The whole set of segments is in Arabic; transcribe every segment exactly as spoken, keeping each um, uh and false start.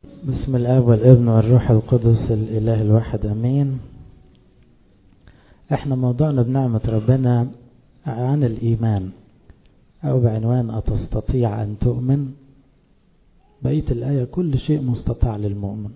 بسم الآب والابن والروح القدس الإله الواحد أمين. احنا موضوعنا بنعمة ربنا عن الإيمان، أو بعنوان أتستطيع أن تؤمن. بقية الآية كل شيء مستطاع للمؤمن.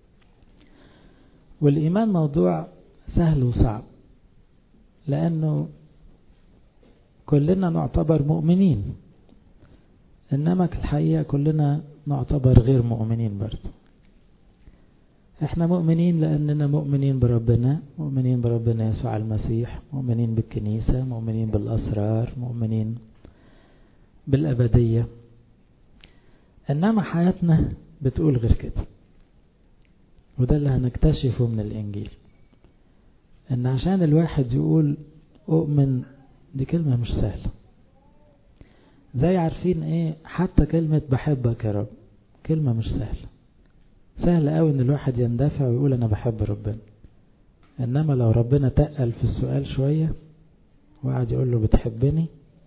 والإيمان موضوع سهل وصعب، لأنه كلنا نعتبر مؤمنين، إنما في الحقيقة كلنا نعتبر غير مؤمنين برضه. احنا مؤمنين لأننا مؤمنين بربنا، مؤمنين بربنا يسوع المسيح، مؤمنين بالكنيسة، مؤمنين بالأسرار، مؤمنين بالأبدية. إنما حياتنا بتقول غير كده، وده اللي هنكتشفه من الإنجيل. إن عشان الواحد يقول أؤمن دي كلمة مش سهلة. زي عارفين ايه، حتى كلمة بحبك يا رب كلمة مش سهلة. سهل قوي ان الواحد يندفع ويقول انا بحب ربنا، انما لو ربنا تقل في السؤال شوية وقعد يقول له بتحبني،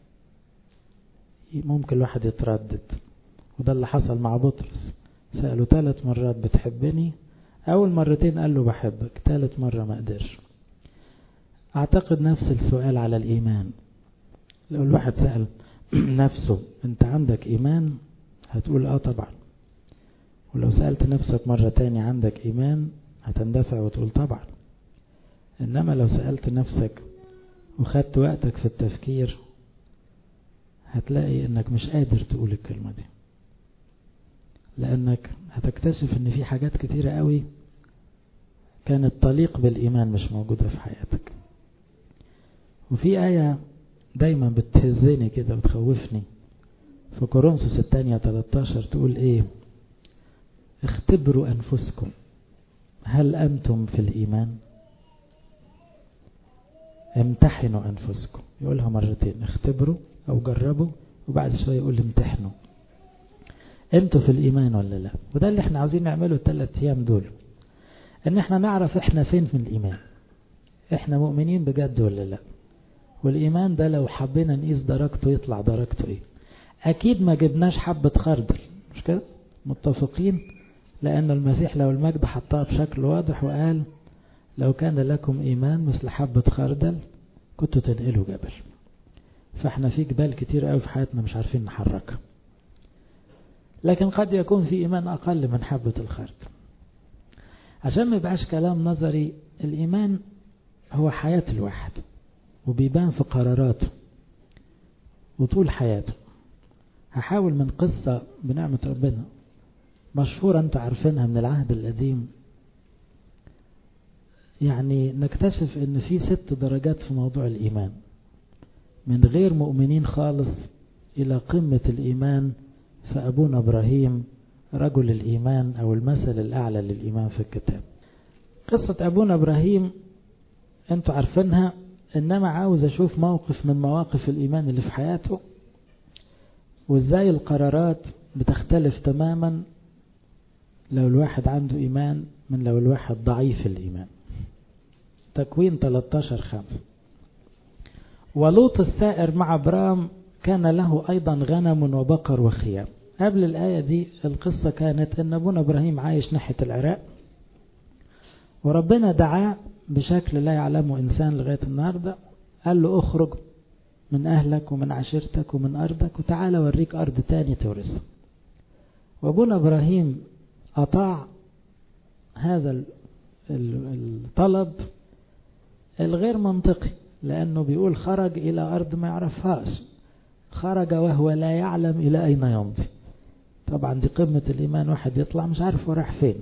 ممكن الواحد يتردد. وده اللي حصل مع بطرس، سأله ثلاث مرات بتحبني، اول مرتين قال له بحبك، ثالث مرة ما قدرش. اعتقد نفس السؤال على الايمان. لو الواحد سأل نفسه انت عندك ايمان، هتقول اه طبعا. ولو سألت نفسك مرة تاني عندك ايمان، هتندفع وتقول طبعا. انما لو سألت نفسك وخدت وقتك في التفكير، هتلاقي انك مش قادر تقول الكلمة دي، لانك هتكتشف ان في حاجات كتيرة قوي كانت تليق بالايمان مش موجودة في حياتك. وفي آية دايما بتهزني كده وتخوفني في كورنثوس الثانية ثلاثة عشر، تقول ايه؟ اختبروا انفسكم هل انتم في الايمان. امتحنوا انفسكم، يقولها مرتين، اختبروا او جربوا، وبعد شوية يقول امتحنوا انتوا في الايمان ولا لا. وده اللي احنا عاوزين نعمله الثلاث ايام دول، ان احنا نعرف احنا فين من الايمان، احنا مؤمنين بجد ولا لا. والإيمان ده لو حبينا نقيس درجته يطلع درجته إيه؟ أكيد ما جبناش حبة خردل، مش كده؟ متفقين؟ لأن المسيح لو المجد حطها بشكل واضح وقال لو كان لكم إيمان مثل حبة خردل كنتوا تنقلوا جبل. فإحنا في جبال كتير قوي في حياتنا مش عارفين نحركها، لكن قد يكون في إيمان أقل من حبة الخردل. عشان ما يبقاش كلام نظري، الإيمان هو حياة الواحد، وبيبان في قراراته وطول حياته. هحاول من قصة بنعمة ربنا مشهورة انت عارفينها من العهد القديم، يعني نكتشف ان في ست درجات في موضوع الإيمان، من غير مؤمنين خالص إلى قمة الإيمان. فأبونا إبراهيم رجل الإيمان، أو المثل الأعلى للإيمان في الكتاب. قصة أبونا إبراهيم انتوا عارفينها، إنما عاوز أشوف موقف من مواقف الإيمان اللي في حياته، وإزاي القرارات بتختلف تماما لو الواحد عنده إيمان من لو الواحد ضعيف الإيمان. تكوين ثلاثة عشر خمسة. ولوط السائر مع أبرام كان له أيضا غنم وبقر وخيام. قبل الآية دي القصة كانت إن أبونا إبراهيم عايش ناحية العراق، وربنا دعاه بشكل لا يعلمه إنسان لغاية النهاردة. قال له اخرج من أهلك ومن عشيرتك ومن أرضك وتعالى وريك أرض تاني تورثها. وابونا إبراهيم أطاع هذا الطلب الغير منطقي، لأنه بيقول خرج إلى أرض ما يعرفهاش، خرج وهو لا يعلم إلى أين يمضي. طبعا دي قمة الإيمان، واحد يطلع مش عارف وراح فين.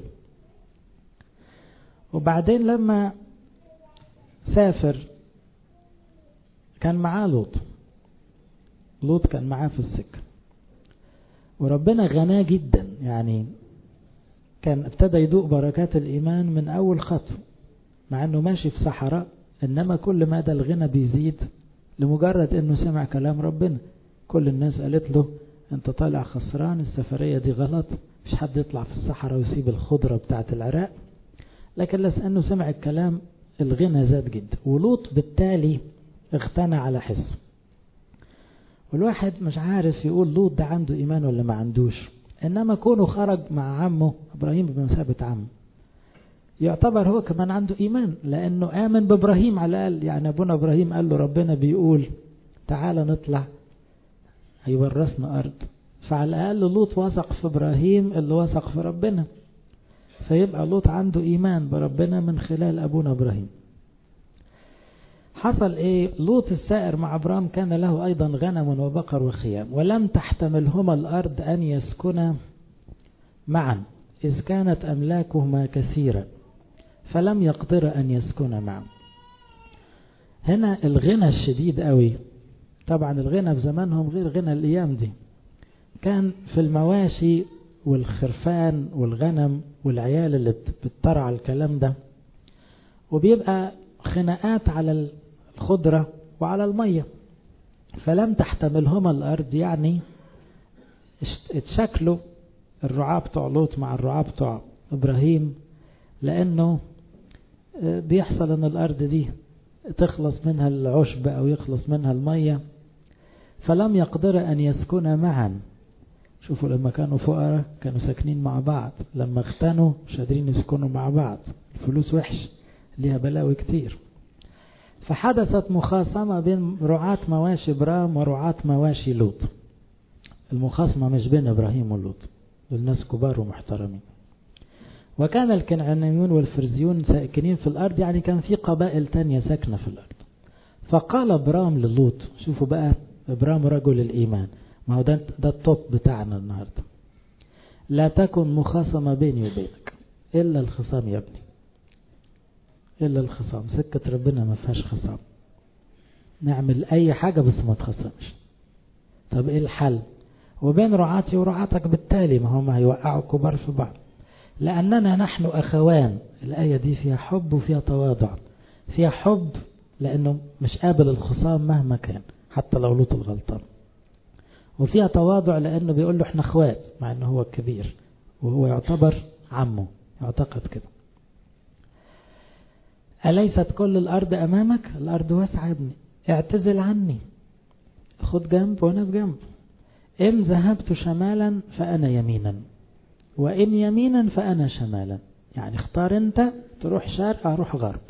وبعدين لما سافر كان معاه لوط. لوط كان معاه في السكة، وربنا غناه جدا، يعني كان ابتدى يدوق بركات الإيمان من أول خطوة، مع أنه ماشي في صحراء. إنما كل ما ده الغنى بيزيد لمجرد أنه سمع كلام ربنا. كل الناس قالت له أنت طالع خسران، السفرية دي غلط، مش حد يطلع في الصحراء ويسيب الخضرة بتاعت العراق. لكن لأنه سمع الكلام الغنى زاد جدا، ولوط بالتالي اغتنى على حسه. والواحد مش عارف يقول لوط ده عنده إيمان ولا ما عندوش، إنما كونه خرج مع عمه إبراهيم بمثابة عم يعتبر هو كمان عنده إيمان، لأنه آمن بإبراهيم على الأقل. يعني أبونا إبراهيم قال له ربنا بيقول تعالى نطلع هيورثنا أرض، فعلى الأقل لوط وثق في إبراهيم اللي وثق في ربنا، فيبقى لوط عنده إيمان بربنا من خلال أبونا إبراهيم. حصل إيه؟ لوط السائر مع أبرام كان له أيضا غنم وبقر وخيام، ولم تحتملهما الأرض أن يسكنا معا إذ كانت أملاكهما كثيرة فلم يقدر أن يسكن معا. هنا الغنى الشديد قوي. طبعا الغنى في زمانهم غير غنى الأيام دي، كان في المواشي والخرفان والغنم والعيال اللي بتطرع الكلام ده، وبيبقى خناقات على الخضرة وعلى المية، فلم تحتملهما الأرض. يعني اتشكلوا الرعاة بتوع لوط مع الرعاة بتوع إبراهيم، لأنه بيحصل أن الأرض دي تخلص منها العشب أو يخلص منها المية، فلم يقدر أن يسكن معا. شوفوا لما كانوا فقراء كانوا ساكنين مع بعض، لما اختنوا مش قادرين يسكنوا مع بعض، الفلوس وحش ليها بلاوي كتير. فحدثت مخاصمة بين رعاة مواشي إبرام ورعاة مواشي لوط. المخاصمة مش بين إبراهيم ولوط، الناس كبار ومحترمين. وكان الكنعانيون والفرزيون ساكنين في الأرض، يعني كان في قبائل تانية ساكنة في الأرض. فقال إبرام للوط، شوفوا بقى إبرام رجل الإيمان، ما هو ده, ده الطب بتاعنا النهاردة، لا تكن مخاصمة بيني وبينك إلا الخصام يا ابني، إلا الخصام. سكة ربنا ما فيهاش خصام، نعمل أي حاجة بس ما تخصمش. طب إيه الحل؟ وبين رعاتي ورعاتك بالتالي ما هم هيوقعوا كبار في بعض، لأننا نحن أخوان. الآية دي فيها حب وفيها تواضع، فيها حب لأنه مش قابل الخصام مهما كان حتى لو لوط الغلطان، وفيها تواضع لأنه بيقول له احنا اخوات مع انه هو الكبير وهو يعتبر عمه، يعتقد كده. أليست كل الأرض أمامك؟ الأرض واسعة يا ابني، اعتزل عني، خد جنب وانا في جنب. إن ذهبت شمالا فأنا يمينا، وإن يمينا فأنا شمالا. يعني اختار انت، تروح شرق اروح غرب.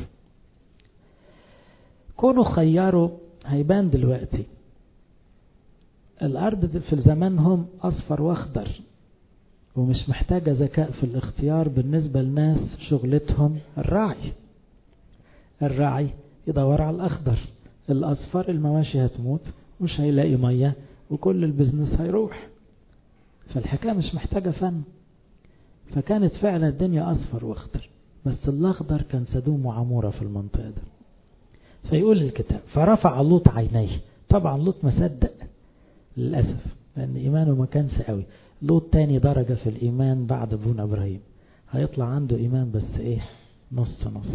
كونوا خياروا هيبان دلوقتي الأرض في زمانهم أصفر واخضر، ومش محتاجة ذكاء في الاختيار بالنسبة لناس شغلتهم الراعي. الراعي يدور على الأخضر، الأصفر المواشي هتموت مش هيلاقي مية وكل البزنس هيروح. فالحكاية مش محتاجة فن. فكانت فعلا الدنيا أصفر واخضر، بس الأخضر كان سدوم وعمورة في المنطقة ده. فيقول الكتاب فرفع لوط عينيه. طبعا لوط ما صدق للأسف، لأن إيمانه ما كانش قوي. لوط تاني درجة في الإيمان بعد ابونا إبراهيم، هيطلع عنده إيمان بس إيه، نص نص.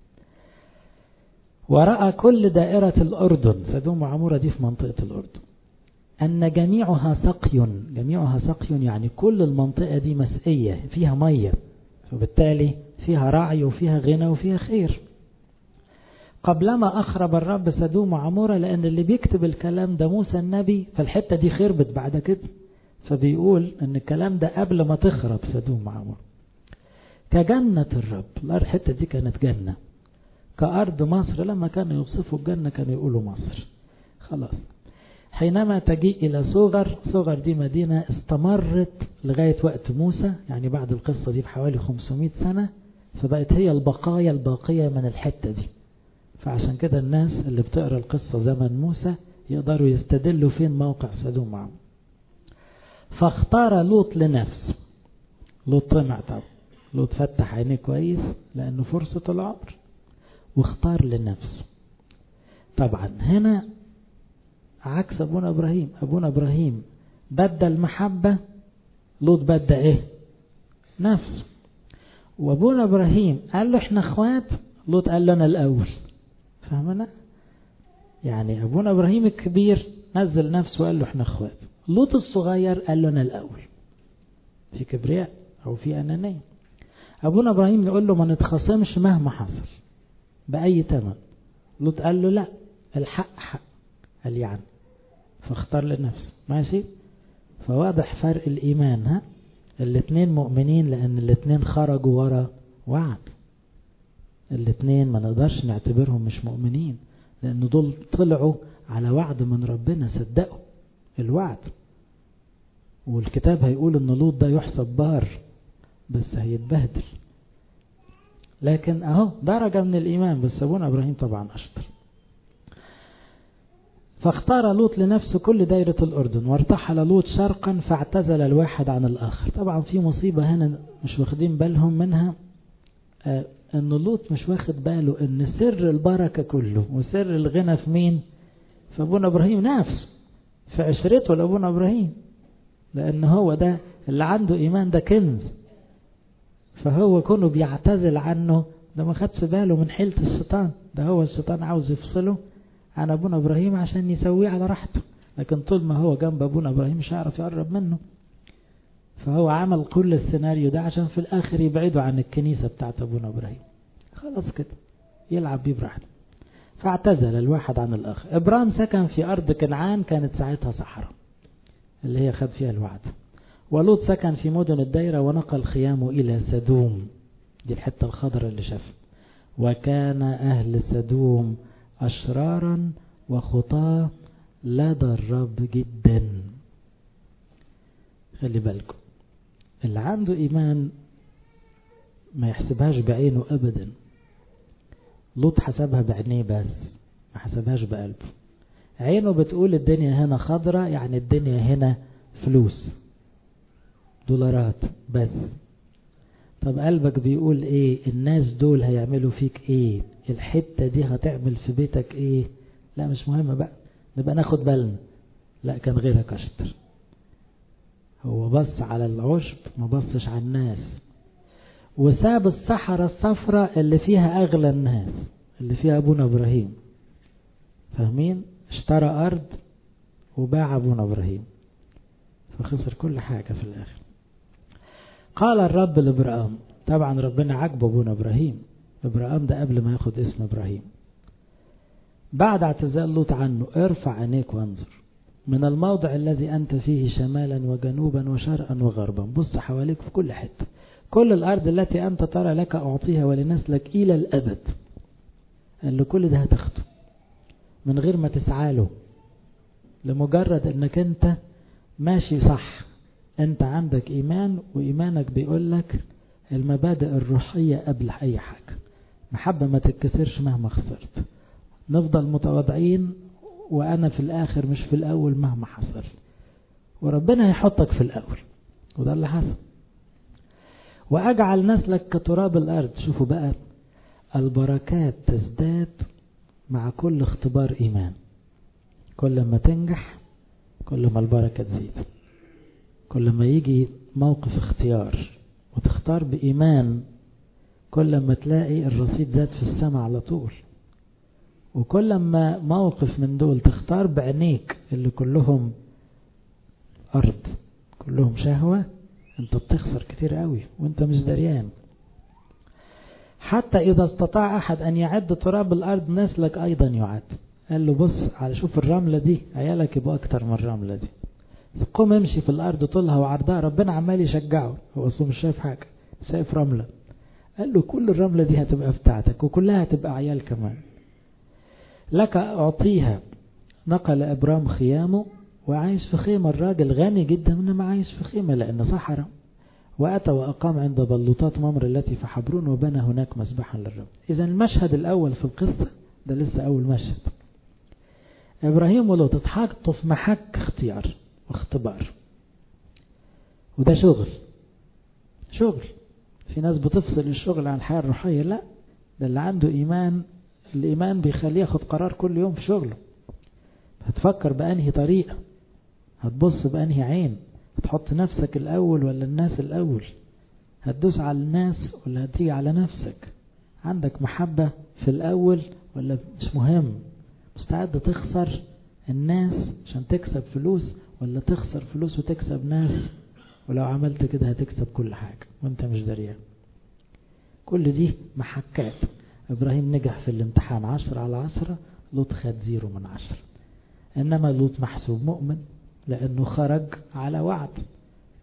ورأى كل دائرة الأردن، سدوم وعمورة دي في منطقة الأردن، أن جميعها سقي. جميعها سقي يعني كل المنطقة دي مسقية فيها مية، وبالتالي فيها رعي وفيها غنى وفيها خير. قبلما أخرب الرب سدوم وعمورة، لأن اللي بيكتب الكلام ده موسى النبي، فالحتة دي خربت بعد كده، فبيقول أن الكلام ده قبل ما تخرب سدوم وعمورة. كجنة الرب، الحتة دي كانت جنة، كأرض مصر. لما كانوا يوصفوا الجنة كانوا يقولوا مصر. خلاص. حينما تجيء إلى صغر، صغر دي مدينة استمرت لغاية وقت موسى، يعني بعد القصة دي بحوالي خمسمائة سنة، فبقت هي البقايا الباقية من الحتة دي. فعشان كده الناس اللي بتقرأ القصة زمن موسى يقدروا يستدلوا فين موقع سدوم وعمورة. فاختار لوط لنفسه. لوط طمع طبعا، لوط فتح عينيه كويس لأنه فرصة العمر، واختار لنفسه. طبعا هنا عكس أبونا إبراهيم. أبونا إبراهيم بدل محبة، لوط بدل إيه؟ نفسه. وأبونا إبراهيم قال له إحنا أخوات، لوط قال له أنا الأول. فهمنا؟ يعني أبونا إبراهيم الكبير نزل نفسه وقال له إحنا أخوات، لوط الصغير قال له أنا الأول. في كبرياء أو في أنانية. أبونا إبراهيم يقول له ما نتخاصمش مهما حصل بأي ثمن، لوط قال له لا، الحق حق. قال يعني فاختار لنفسه. ماشي. فواضح فرق الإيمان. ها الاثنين مؤمنين لأن الاثنين خرجوا ورا وعد. الاثنين ما نقدرش نعتبرهم مش مؤمنين، لأن دول طلعوا على وعد من ربنا، صدقوا الوعد. والكتاب هيقول ان لوط ده يحسب بار بس هيتبهدل، لكن اهو درجة من الإيمان. بس أبونا إبراهيم طبعا أشطر. فاختار لوط لنفسه كل دايرة الأردن، وارتحل لوط شرقا فاعتزل الواحد عن الآخر. طبعا في مصيبة هنا مش واخدين بالهم منها، آه ان لوط مش واخد باله ان سر البركة كله وسر الغنى في مين؟ في أبونا إبراهيم نفسه، في عشرته لأبونا إبراهيم، لأن هو ده اللي عنده إيمان، ده كنز. فهو كونه بيعتزل عنه ده ما خدش باله من حيلة الشيطان، ده هو الشيطان عاوز يفصله عن أبونا إبراهيم عشان يسويه على راحته، لكن طول ما هو جنب أبونا إبراهيم مش هيعرف يقرب منه. فهو عمل كل السيناريو ده عشان في الآخر يبعده عن الكنيسة بتاعت أبونا إبراهيم، خلاص كده يلعب بيه براحته. فاعتزل الواحد عن الآخر. إبراهيم سكن في أرض كنعان، كانت ساعتها صحراء اللي هي خد فيها الوعد. ولوط سكن في مدن الدايرة ونقل خيامه إلى سدوم، دي الحتة الخضراء اللي شافها. وكان أهل سدوم أشرارا وخطاة لدى الرب جدا. خلي بالكم، اللي عنده إيمان ما يحسبهاش بعينه أبدا. لوط حسبها بعينيه بس، ما حسبهاش بقلبه. عينه بتقول الدنيا هنا خضراء، يعني الدنيا هنا فلوس دولارات بس. طب قلبك بيقول ايه؟ الناس دول هيعملوا فيك ايه؟ الحتة دي هتعمل في بيتك ايه؟ لا مش مهم بقى، نبقى ناخد بالنا. لا، كان غيرك اشطر. هو بص على العشب ما بصش على الناس، وساب الصحراء الصفراء اللي فيها اغلى الناس، اللي فيها ابونا ابراهيم. فاهمين؟ اشترى ارض وباع ابونا ابراهيم، فخسر كل حاجة في الاخر. قال الرب لابراهيم، طبعا ربنا عجبه ابونا ابراهيم. ابراهيم ده قبل ما ياخد اسم ابراهيم. بعد اعتزال لوط عنه، ارفع عينيك وانظر من الموضع الذي انت فيه شمالا وجنوبا وشرقا وغربا. بص حواليك في كل حتة. كل الارض التي انت ترى لك اعطيها ولنسلك الى الابد. قال له كل ده هتاخده من غير ما تسعى له، لمجرد انك انت ماشي صح. انت عندك ايمان، وايمانك بيقول لك المبادئ الروحية قبل اي حاجة. محبة ما تتكسرش مهما خسرت، نفضل متواضعين وانا في الاخر مش في الاول مهما حصل، وربنا هيحطك في الاول، وده اللي حصل. واجعل نسلك كتراب الارض. شوفوا بقى، البركات تزداد مع كل اختبار ايمان. كل ما تنجح كل ما البركة تزيد. كل ما يجي موقف اختيار وتختار بإيمان، كل ما تلاقي الرصيد زاد في السماء على طول. وكل ما موقف من دول تختار بعينيك اللي كلهم أرض، كلهم شهوة، انت بتخسر كتير قوي وانت مش دريان. حتى إذا استطاع أحد أن يعد تراب الأرض نسلك أيضا يعد. قال له بص على شوف الرملة دي، عيالك يبقوا أكتر من الرملة دي. قم امشي في الأرض طولها وعرضها. ربنا عمال يشجعه، هو أصلا مش شايف حاجة، شايف رملة. قال له كل الرملة دي هتبقى بتاعتك، وكلها هتبقى عيال كمان. لك أعطيها. نقل إبرام خيامه وعايش في خيمة. الراجل غني جدا إنما عايش في خيمة لأنه صحراء. وأتى وأقام عند بلوطات ممر التي في حبرون وبنى هناك مسبحا للرب. إذا المشهد الأول في القصة ده لسه أول مشهد. إبراهيم ولوط اتحطوا في محك اختيار واختبار، وده شغل شغل. في ناس بتفصل الشغل عن الحياة الروحية، لا، ده اللي عنده إيمان. الإيمان بيخليه ياخد قرار كل يوم في شغله. هتفكر بأنهي طريقة، هتبص بأنهي عين، هتحط نفسك الأول ولا الناس الأول، هتدوس على الناس ولا هتيجي على نفسك. عندك محبة في الأول ولا مش مهم؟ مستعد تخسر الناس عشان تكسب فلوس، ولا تخسر فلوس وتكسب ناس؟ ولو عملت كده هتكسب كل حاجة وانت مش دريان. كل دي محكات. إبراهيم نجح في الامتحان عشرة على عشرة، لوط خد زيرو من عشرة. إنما لوط محسوب مؤمن لأنه خرج على وعد،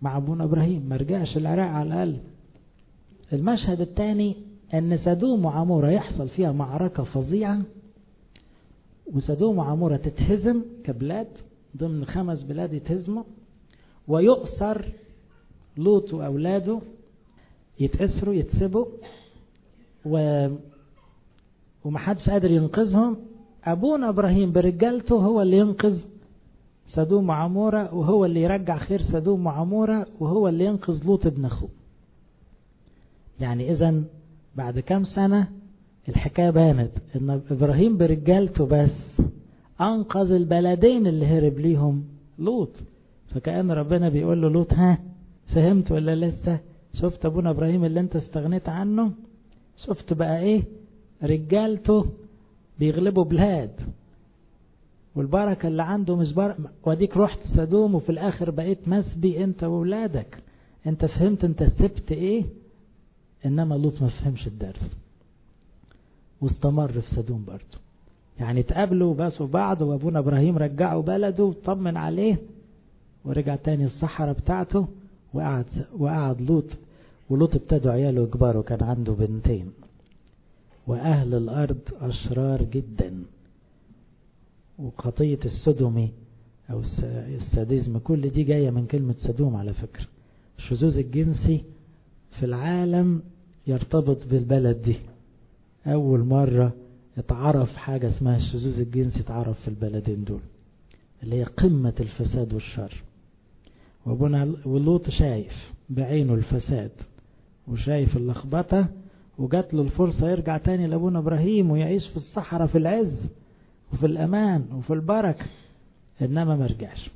مع ابونا ابراهيم، ما رجعش العراق على الاقل. المشهد الثاني ان سدوم وعمورة يحصل فيها معركة فظيعة، وسدوم وعمورة تتهزم كبلاد ضمن خمس بلاد يتهزموا، ويؤثر لوط واولاده يتأسروا يتسبوا، و ومحدش قادر ينقذهم. ابونا ابراهيم برجالته هو اللي ينقذ سدوم وعمورة، وهو اللي يرجع خير سدوم وعمورة، وهو اللي ينقذ لوط ابن اخوه. يعني اذا بعد كام سنة الحكاية بانت ان ابراهيم برجالته بس انقذ البلدين اللي هرب ليهم لوط. فكأن ربنا بيقول له لوط ها فهمت ولا لسه؟ شفت ابونا ابراهيم اللي انت استغنيت عنه؟ شفت بقى ايه رجالته بيغلبوا بلاد، والبركة اللي عنده مش بركة. وديك رحت سدوم وفي الاخر بقيت مسبي انت وولادك. انت فهمت انت سبت ايه؟ انما لوط ما فهمش الدرس واستمر في سدوم برضه. يعني تقابلوا وباسوا بعض، وابونا ابراهيم رجعوا بلده وطمن عليه ورجع تاني الصحراء بتاعته، وقعد وقعد لوط. ولوط ابتدوا عياله يكبروا، كان عنده بنتين. واهل الارض اشرار جدا، وخطية السدومي او الساديزم كل دي جاية من كلمة سدوم على فكرة. الشذوذ الجنسي في العالم يرتبط بالبلد دي. اول مرة اتعرف حاجة اسمها الشذوذ الجنسي، اتعرف في البلدين دول اللي هي قمة الفساد والشر. وابونا ولوط شايف بعينه الفساد وشايف اللخبطة، وجات له الفرصة يرجع تاني لابونا ابراهيم ويعيش في الصحراء في العز وفي الامان وفي البركة، انما ما رجعش.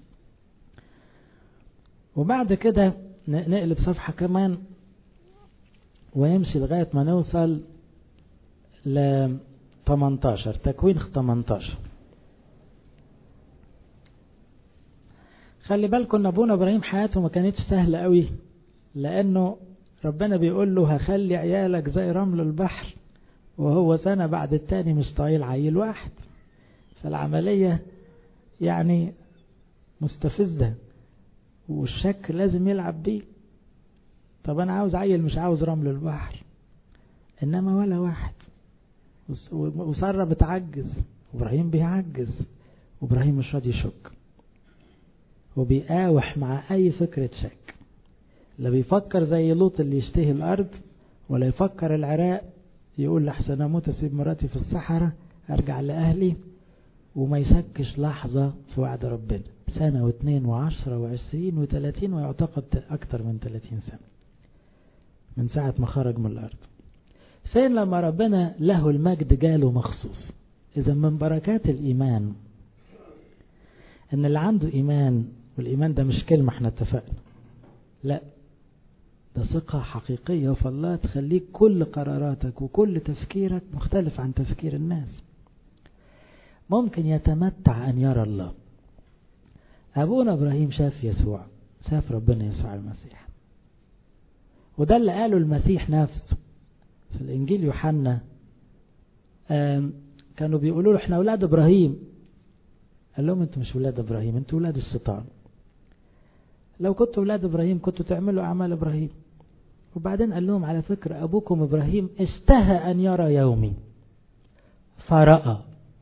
وبعد كده نقلب صفحة كمان ويمشي لغاية ما نوصل ل ثمانية عشر، تكوين ثمانية عشر. خلي بالكم ان ابونا ابراهيم حياته ما كانتش سهلة قوي، لانه ربنا بيقول له هخلي عيالك زي رمل البحر، وهو سنة بعد التاني مش طايل عيل واحد. فالعملية يعني مستفزة، والشك لازم يلعب بيه. طب انا عاوز عيل مش عاوز رمل البحر، انما ولا واحد. وسارة بتعجز، وابراهيم بيعجز، وابراهيم مش راضي يشك، وبيقاوح مع اي فكرة شك. لا بيفكر زي لوط اللي يشتهي الارض، ولا يفكر العراق يقول لحسن اموت اسيب مراتي في الصحراء ارجع لاهلي، وما يشكش لحظة في وعد ربنا. سنة واثنين وعشرة وعشرين وثلاثين، ويعتقد اكتر من ثلاثين سنة من ساعة ما خرج من الارض. فين لما ربنا له المجد جاله مخصوص. اذا من بركات الايمان ان اللي عنده ايمان، والايمان ده مش كلمة احنا اتفقنا، لا ده ثقة حقيقية في الله تخليك كل قراراتك وكل تفكيرك مختلف عن تفكير الناس. ممكن يتمتع ان يرى الله. ابونا ابراهيم شاف يسوع، شاف ربنا يسوع المسيح، وده اللي قاله المسيح نفسه في الانجيل يوحنا. كانوا بيقولوا له احنا اولاد ابراهيم، قال لهم انتوا مش اولاد ابراهيم، انتوا اولاد الشيطان. لو كنتوا اولاد ابراهيم كنتوا تعملوا اعمال ابراهيم. وبعدين قال لهم على فكرة ابوكم ابراهيم اشتهى ان يرى يومي فرأى.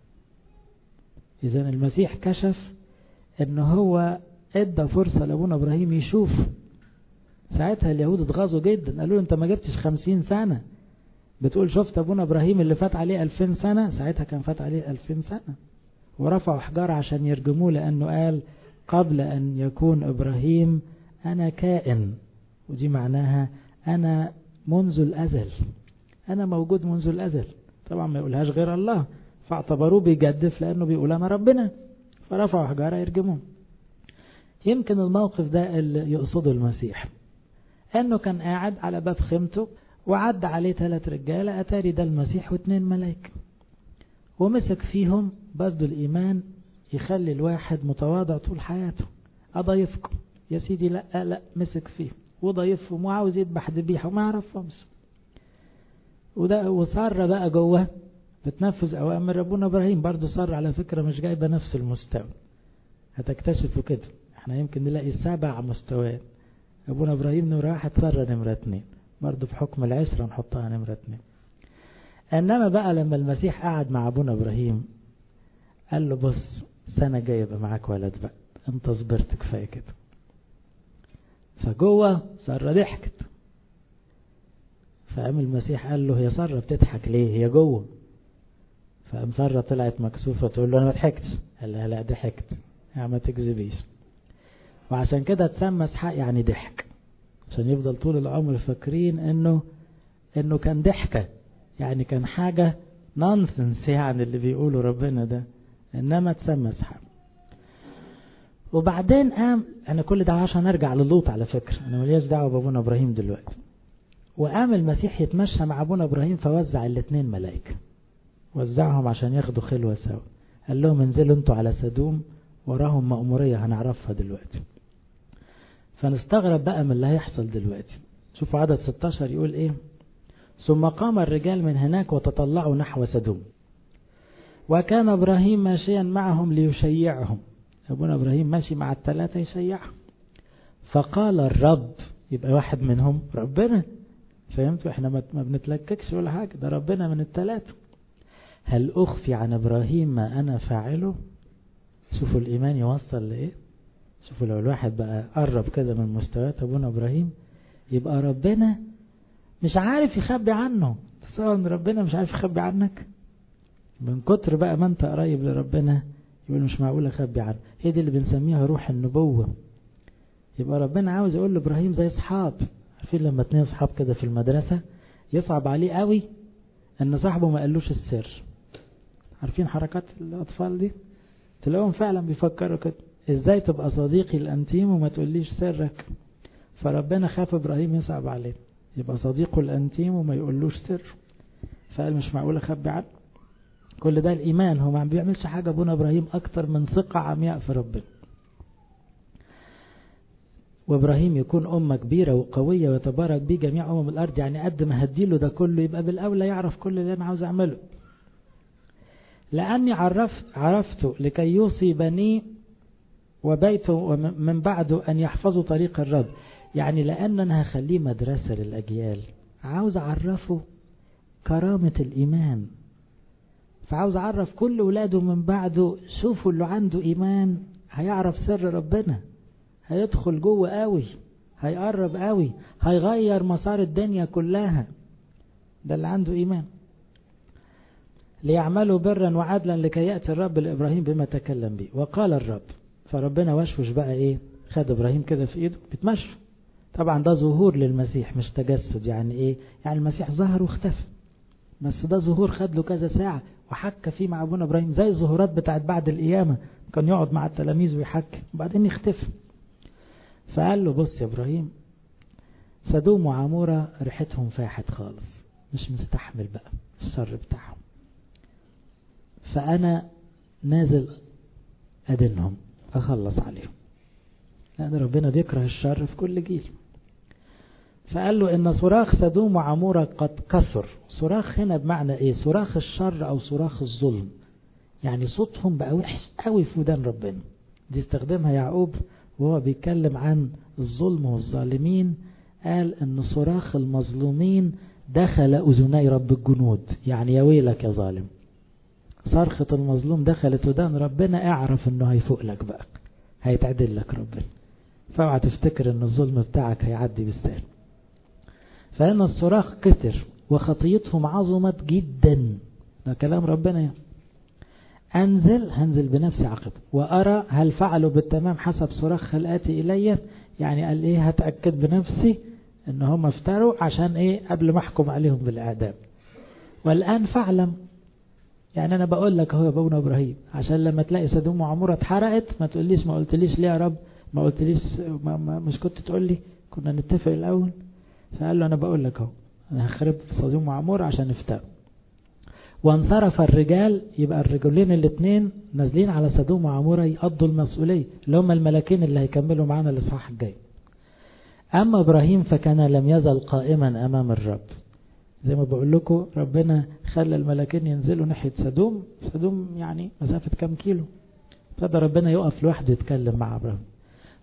اذا المسيح كشف ان هو ادى فرصة لابونا ابراهيم يشوف. ساعتها اليهود اتغاظوا جدا، قالوا له انت ما جبتش خمسين سنة بتقول شفت ابونا ابراهيم اللي فات عليه الفين سنة. ساعتها كان فات عليه الفين سنة، ورفعوا حجار عشان يرجموه، لانه قال قبل ان يكون ابراهيم انا كائن. ودي معناها انا منذ الازل، انا موجود منذ الازل. طبعا ما يقولهاش غير الله، فاعتبروه بيجدف لانه بيقول انا ربنا، فرفعوا حجارة يرجموه. يمكن الموقف ده اللي يقصده المسيح، انه كان قاعد على باب خيمته وعد عليه ثلاث رجالة، اتاري ده المسيح واثنين ملائكة، ومسك فيهم. برضو الايمان يخلي الواحد متواضع طول حياته. اضيفكم يا سيدي، لا لا مسك فيه وضيفهم وعاوز يذبح ذبيحه وما يعرفهمش. وده وصار بقى جوه بتنفذ اوامر ابونا ابراهيم. برضو صار على فكرة مش جايبه نفس المستوى، هتكتشفوا كده. احنا يمكن نلاقي سبع مستويات، أبونا إبراهيم نمرة واحد، سارة نمرة اتنين، برضو بحكم العشرة نحطها نمرة اتنين. إنما بقى لما المسيح قعد مع أبونا إبراهيم قال له بص سنة جاية يبقى معاك ولد بقى، انت صبرت كفاية كده. فجوه سارة ضحكت، فقام المسيح قال له هي سارة بتضحك ليه؟ هي جوه. فقام سارة طلعت مكسوفة تقول له أنا ما ضحكتش. قال لها لا ضحكت، يعني ما تكذبيش. وعشان كده اتسمى اسحاق يعني ضحك، عشان يفضل طول العمر فاكرين انه انه كان ضحكة، يعني كان حاجة نونسنس يعني اللي بيقوله ربنا ده، انما اتسمى اسحاق. وبعدين قام، انا كل ده عشان ارجع للوط على فكرة، انا ملياش دعوة بابونا ابراهيم دلوقتي. وقام المسيح يتمشى مع ابونا ابراهيم فوزع الاثنين ملائكة، وزعهم عشان ياخدوا خلوة سوا. قال لهم انزلوا انتوا على سدوم، وراهم مأمورية هنعرفها دلوقتي. فنستغرب بقى من اللي هيحصل دلوقتي. شوفوا عدد ستاشر يقول ايه: ثم قام الرجال من هناك وتطلعوا نحو سدوم، وكان ابراهيم ماشيا معهم ليشيعهم. ابونا ابراهيم ماشي مع الثلاثة يشيعهم. فقال الرب، يبقى واحد منهم ربنا، فهمتوا؟ احنا ما بنتلككش ولا حاجة، ده ربنا من الثلاثة. هل اخفي عن ابراهيم ما انا فاعله؟ شوفوا الايمان يوصل لايه. شوفوا لو الواحد بقى قرب كده من مستويات ابونا ابراهيم، يبقى ربنا مش عارف يخبي عنه. تصور ان ربنا مش عارف يخبي عنك؟ من كتر بقى ما انت قريب لربنا يقول مش معقول اخبي عنه. هي دي اللي بنسميها روح النبوة. يبقى ربنا عاوز يقول لابراهيم زي اصحاب، عارفين لما اتنين اصحاب كده في المدرسة يصعب عليه قوي ان صاحبه ما قالوش السر. عارفين حركات الاطفال دي؟ تلاقوهم فعلا بيفكروا كده، ازاي تبقى صديقي الانتيم وما تقوليش سرك؟ فربنا خاف ابراهيم يصعب عليه، يبقى صديقه الانتيم وما يقولوش سر، فقال مش معقول اخبي عنه. كل ده الايمان، هو ما بيعملش حاجة ابونا ابراهيم اكتر من ثقة عمياء في ربنا. وابراهيم يكون امة كبيرة وقوية ويتبارك بيه جميع امم الارض، يعني قد ما هديله ده كله يبقى بالاولى يعرف كل اللي انا عاوز اعمله. لاني عرفت عرفته لكي يوصي بني وبيته من بعده ان يحفظوا طريق الرب، يعني لان انا هخليه مدرسة للاجيال، عاوز اعرفه كرامة الايمان. فعاوز اعرف كل ولاده من بعده، شوفوا اللي عنده ايمان هيعرف سر ربنا، هيدخل جوه قوي، هيقرب قوي، هيغير مسار الدنيا كلها. ده اللي عنده ايمان. ليعملوا برا وعدلا لكي يأتي الرب لإبراهيم بما تكلم به. وقال الرب، فربنا وشوش بقى ايه، خد ابراهيم كده في ايده بتمشوا. طبعا ده ظهور للمسيح مش تجسد، يعني ايه؟ يعني المسيح ظهر واختفى، بس ده ظهور خد له كذا ساعة وحكى فيه مع ابونا ابراهيم، زي الظهورات بتاعت بعد القيامة، كان يقعد مع التلاميذ ويحكي وبعدين يختفي. فقال له بص يا ابراهيم، سدوم وعمورة ريحتهم فاحت خالص، مش مستحمل بقى الشر بتاعهم، فانا نازل ادينهم اخلص عليهم، لان ربنا بيكره الشر في كل جيل. فقال له ان صراخ سدوم وعمورة قد كثر. صراخ هنا بمعنى ايه؟ صراخ الشر او صراخ الظلم، يعني صوتهم بقى وحش قوي في ودان ربنا. دي استخدمها يعقوب وهو بيتكلم عن الظلم والظالمين، قال ان صراخ المظلومين دخل اذني رب الجنود، يعني يا ويلك يا ظالم. صرخة المظلوم دخلت ودان ربنا، اعرف انه هيفوق لك بقى، هيتعدل لك ربنا. فاوعى تفتكر ان الظلم بتاعك هيعدي بالسهل. فإن الصراخ كتر وخطيتهم عظمت جدا، ده كلام ربنا يعني. أنزل هنزل بنفسي عقب وأرى هل فعلوا بالتمام حسب صراخ خلقاتي إلي، يعني قال إيه، هتأكد بنفسي إن هم افتروا عشان إيه قبل ما أحكم عليهم بالإعدام. والآن فعلم، يعني أنا بقول لك هو يا ابونا إبراهيم، عشان لما تلاقي سدوم وعمورة اتحرقت ما تقوليش ما قلتليش ليه يا رب، ما قلتليش ما ما مش كنت تقول لي كنا نتفق الأول. فقال له أنا بقول لك اهو، أنا هخرب سدوم وعمورة عشان افتروا. وانصرف الرجال، يبقى الرجلين الاثنين نازلين على سدوم وعمورة يقضوا المسؤولية، اللي هم الملاكين اللي هيكملوا معانا الإصحاح الجاي. أما إبراهيم فكان لم يزل قائما أمام الرب. زي ما بقول لكم ربنا خلى الملاكين ينزلوا ناحية سدوم، سدوم يعني مسافة كم كيلو، فده ربنا يقف لوحده يتكلم مع إبراهيم.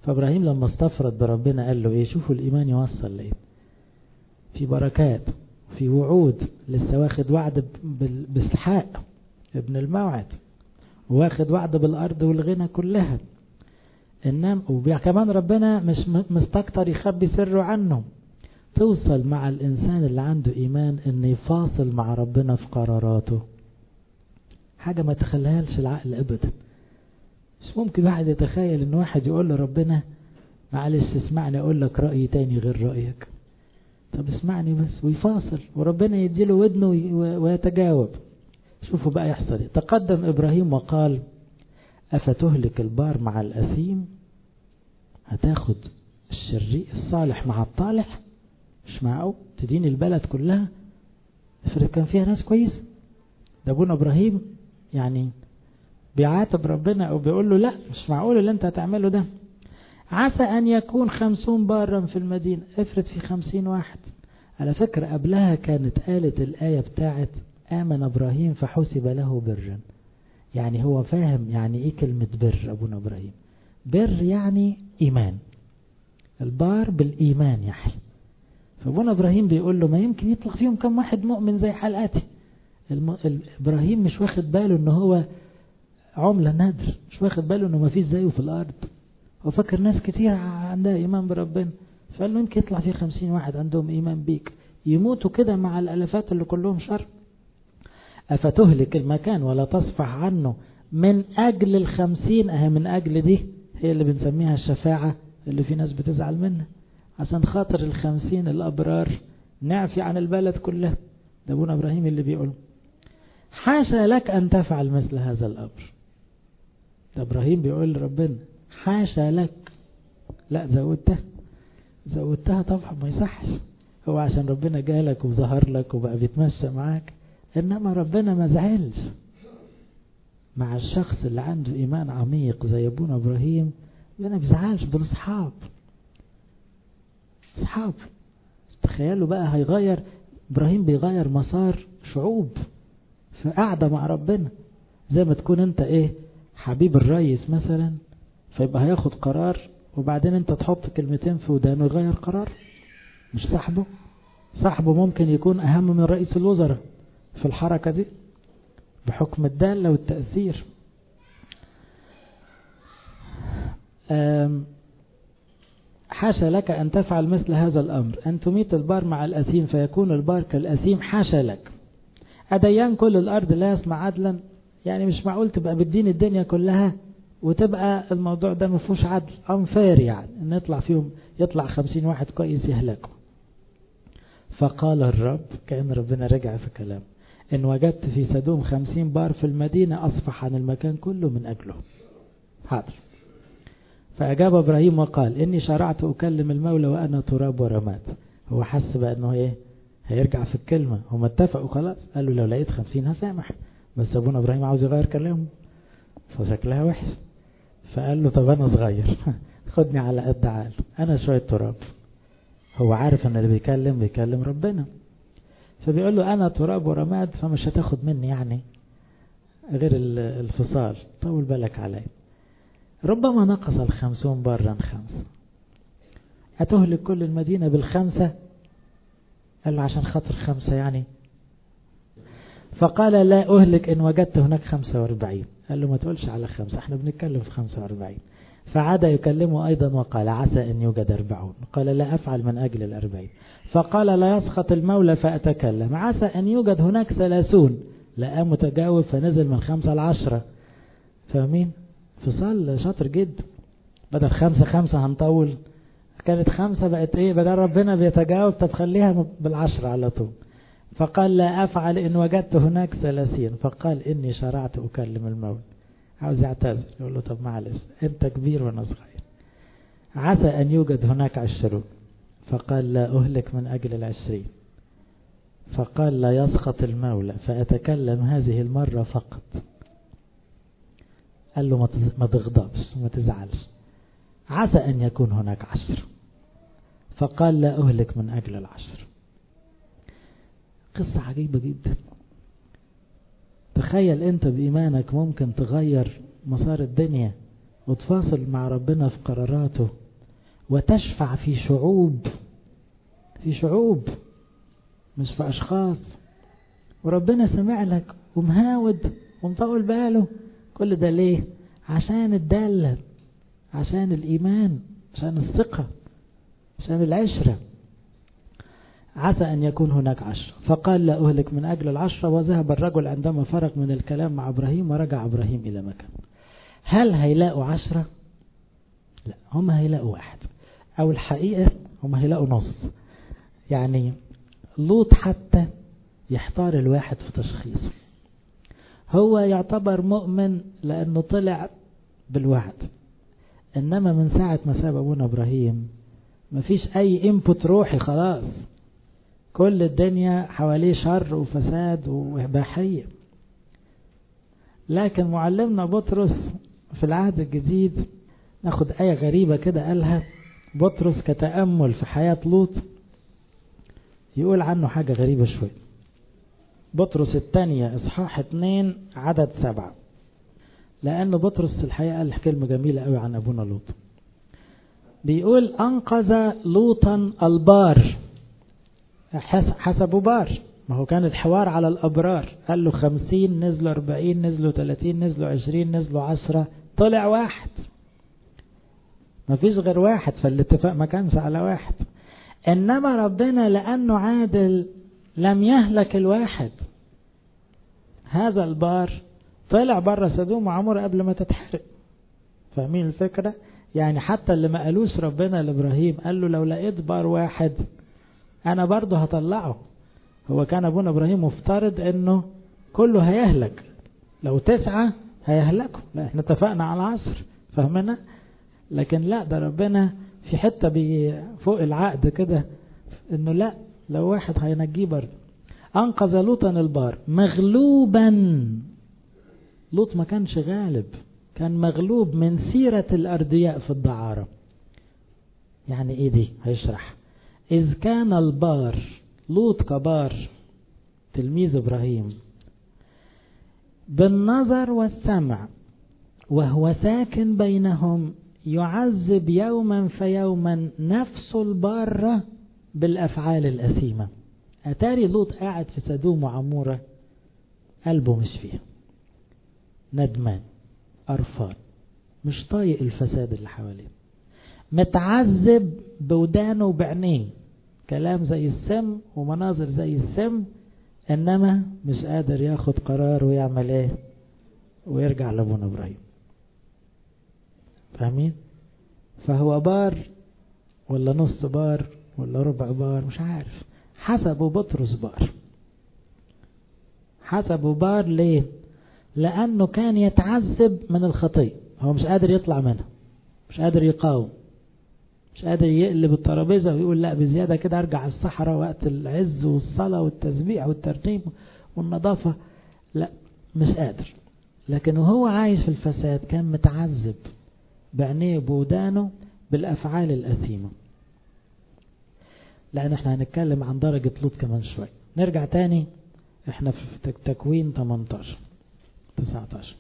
فإبراهيم لما استفرد بربنا قال له إيه؟ شوفوا الإيمان يوصل لإيه، في بركات، في وعود، لسه واخد وعد بإسحاق ابن الموعد، واخد وعد بالأرض والغنى كلها، إنما وكمان ربنا مش مستكتر يخبي سره عنه. توصل مع الإنسان اللي عنده إيمان إنه يفاصل مع ربنا في قراراته، حاجة ما تخليهالش العقل أبدا. مش ممكن واحد يتخيل إن واحد يقول لربنا معلش اسمعني أقول لك رأي تاني غير رأيك، طب اسمعني بس، ويفاصل وربنا يديله ودنه ويتجاوب. شوفوا بقى يحصل ايه. تقدم إبراهيم وقال أفتهلك البار مع الأثيم؟ هتاخد الشرير الصالح مع الطالح؟ مش معقول تدين البلد كلها؟ افرض كان فيها ناس كويس. ده ابونا إبراهيم يعني بيعاتب ربنا أو بيقول له لا مش معقول اللي انت هتعمله ده. عسى أن يكون خمسون بارا في المدينة، افرض في خمسين واحد. على فكرة قبلها كانت قالت الآية بتاعت آمن إبراهيم فحسب له برا، يعني هو فاهم يعني ايه كلمة بر. ابونا إبراهيم بر يعني إيمان، البار بالإيمان يحيى. فابونا إبراهيم بيقول له ما يمكن يطلع فيهم كم واحد مؤمن زي حلقاتي. الم... إبراهيم مش واخد باله انه هو عملة نادر، مش واخد باله انه ما فيش زيه في الأرض، وفكر ناس كتير عندها إيمان بربنا. فقال له يمكن يطلع فيه خمسين واحد عندهم إيمان بيك، يموتوا كده مع الألفات اللي كلهم شر. أفتهلك المكان ولا تصفح عنه من أجل الخمسين؟ أهي من أجل دي هي اللي بنسميها الشفاعة اللي في ناس بتزعل منها، عشان خاطر الخمسين الأبرار نعفي عن البلد كلها. ده ابونا إبراهيم اللي بيقول حاشا لك أن تفعل مثل هذا الأمر. ده إبراهيم بيقول لربنا حاشا لك، لا زودتها زودتها طبعا ما يصحش. هو عشان ربنا جالك وظهر لك وبقى بيتمشى معاك، إنما ربنا ما زعلش مع الشخص اللي عنده إيمان عميق زي ابونا إبراهيم. ربنا بيزعلش، دول أصحاب أصحاب. تخيلوا بقى هيغير إبراهيم، بيغير مسار شعوب في قاعدة مع ربنا. زي ما تكون انت ايه حبيب الرئيس مثلا، فيبقى هياخد قرار وبعدين انت تحط كلمتين في ودانه يغير قرار. مش صاحبه؟ صاحبه ممكن يكون اهم من رئيس الوزراء في الحركة دي بحكم الدالة والتأثير. حاشا لك أن تفعل مثل هذا الأمر، أن تميت البار مع الأثيم فيكون البار كالأثيم. حاشا لك. أديان كل الأرض لا يصنع عدلا، يعني مش معقول تبقى بالدين الدنيا كلها وتبقى الموضوع ده مفهوش عدل، أنفير يعني ان يطلع فيهم يطلع خمسين واحد كويس يهلكوا. فقال الرب، كأن ربنا رجع في كلام، إن وجدت في سدوم خمسين بار في المدينة أصفح عن المكان كله من أجله. حاضر. فأجاب إبراهيم وقال إني شرعت أكلم المولى وأنا تراب ورماد. هو حس بقى أنه إيه هيرجع في الكلمة، هم اتفقوا خلاص، قالوا لو لقيت خمسين هسامح، بس أبونا إبراهيم عاوز يغير كلامه فشكلها وحش. فقال له طب أنا صغير خدني على قد عقل، أنا شوية تراب. هو عارف أن اللي بيكلم بيكلم ربنا، فبيقول له أنا تراب ورماد، فمش هتاخد مني يعني غير الفصال، طول بالك علي. ربما نقص الخمسون برا خمسة، أتهلك كل المدينة بالخمسة؟ قال له عشان خاطر خمسة يعني. فقال لا أهلك إن وجدت هناك خمسة واربعين. قال له ما تقولش على خمسة، احنا بنتكلم في خمسة واربعين. فعاد يكلمه أيضا وقال عسى أن يوجد أربعون. قال لا أفعل من أجل الأربعين. فقال لا يسخط المولى فأتكلم، عسى أن يوجد هناك ثلاثون. لقى متجاوب فنزل من خمسة لعشرة. فاهمين؟ فصل شاطر جدا، بدل خمسة خمسة هنطول، كانت خمسة بقت ايه، بدل ربنا بيتجاوب طب خليها بالعشرة على طول. فقال لا أفعل إن وجدت هناك ثلاثين. فقال إني شرعت أكلم المولى. عاوز يعتذر، يقول له طب معلش أنت كبير وأنا صغير. عسى أن يوجد هناك عشرون. فقال لا أهلك من أجل العشرين. فقال لا يسخط المولى فأتكلم هذه المرة فقط. قال له ما تغضبش وما تزعلش، عسى أن يكون هناك عشر. فقال لا أهلك من أجل العشر. قصة عجيبة جدا. تخيل أنت بإيمانك ممكن تغير مسار الدنيا وتفاصل مع ربنا في قراراته وتشفع في شعوب، في شعوب مش في أشخاص، وربنا سمع لك ومهاود ومطول باله. كل ده ليه؟ عشان الدالة، عشان الإيمان، عشان الثقة، عشان العشرة. عسى أن يكون هناك عشرة. فقال لا أهلك من أجل العشرة. وذهب الرجل عندما فرغ من الكلام مع إبراهيم ورجع إبراهيم إلى مكان. هل هيلاقوا عشرة؟ لا، هم هيلاقوا واحد، أو الحقيقة هم هيلاقوا نص. يعني لوط حتى يحتار الواحد في تشخيصه. هو يعتبر مؤمن لأنه طلع بالوعد، إنما من ساعة ما ساب أبونا إبراهيم مفيش أي إنبوت روحي، خلاص كل الدنيا حواليه شر وفساد وإباحية. لكن معلمنا بطرس في العهد الجديد ناخد آية غريبة كده قالها بطرس كتأمل في حياة لوط، يقول عنه حاجة غريبة شوي. بطرس الثانية إصحاح اتنين عدد سبعة، لأن بطرس في الحقيقة قال كلمة جميلة قوي عن أبونا لوط. بيقول أنقذ لوطا البار، حسبوا بار، ما هو كان الحوار على الأبرار. قال له خمسين، نزلوا أربعين، نزلوا ثلاثين، نزلوا عشرين، نزلوا عشرة، طلع واحد. ما فيش غير واحد، فالاتفاق ما كانش على واحد. إنما ربنا لأنه عادل لم يهلك الواحد. هذا البار طلع بره سدوم وعمور قبل ما تتحرق. فاهمين الفكرة؟ يعني حتى اللي ما قالوش ربنا لإبراهيم قال له لو لقيت بار واحد أنا برضه هطلعه. هو كان أبونا إبراهيم مفترض أنه كله هيهلك، لو تسعة هيهلكوا، لا احنا اتفقنا على عشر، فهمنا؟ لكن لا، ده ربنا في حتة فوق العقد كده انه لا، لو واحد هينجيه برضه. انقذ لوطا البار مغلوبا. لوط ما كانش غالب، كان مغلوب من سيرة الأردياء في الدعارة. يعني ايه دي؟ هيشرح. إذ كان البار، لوط كبار تلميذ إبراهيم، بالنظر والسمع وهو ساكن بينهم، يعذب يوما فيوما نفس البارة بالأفعال الأثيمة. أتاري لوط قاعد في سدوم وعمورة قلبه مش فيها، ندمان، قرفان، مش طايق الفساد اللي حواليه، متعذب بودانه وبعينيه، كلام زي السم ومناظر زي السم، انما مش قادر ياخد قرار ويعمل ايه ويرجع لابونا ابراهيم. فاهمين؟ فهو بار ولا نص بار ولا ربع بار مش عارف. حسبوا بطرس بار. حسبوا بار ليه؟ لانه كان يتعذب من الخطية، هو مش قادر يطلع منها، مش قادر يقاوم، مش قادر يقلب الترابيزة ويقول لا بزيادة كده ارجع الصحراء وقت العز والصلاة والتسبيح والترتيب والنظافة، لا مش قادر. لكن وهو عايش في الفساد كان متعذب بعينيه بودانه بالأفعال الأثيمة. لأن احنا هنتكلم عن درجة لوط كمان شوي. نرجع تاني، احنا في تكوين ثمانية عشر تسعة عشر.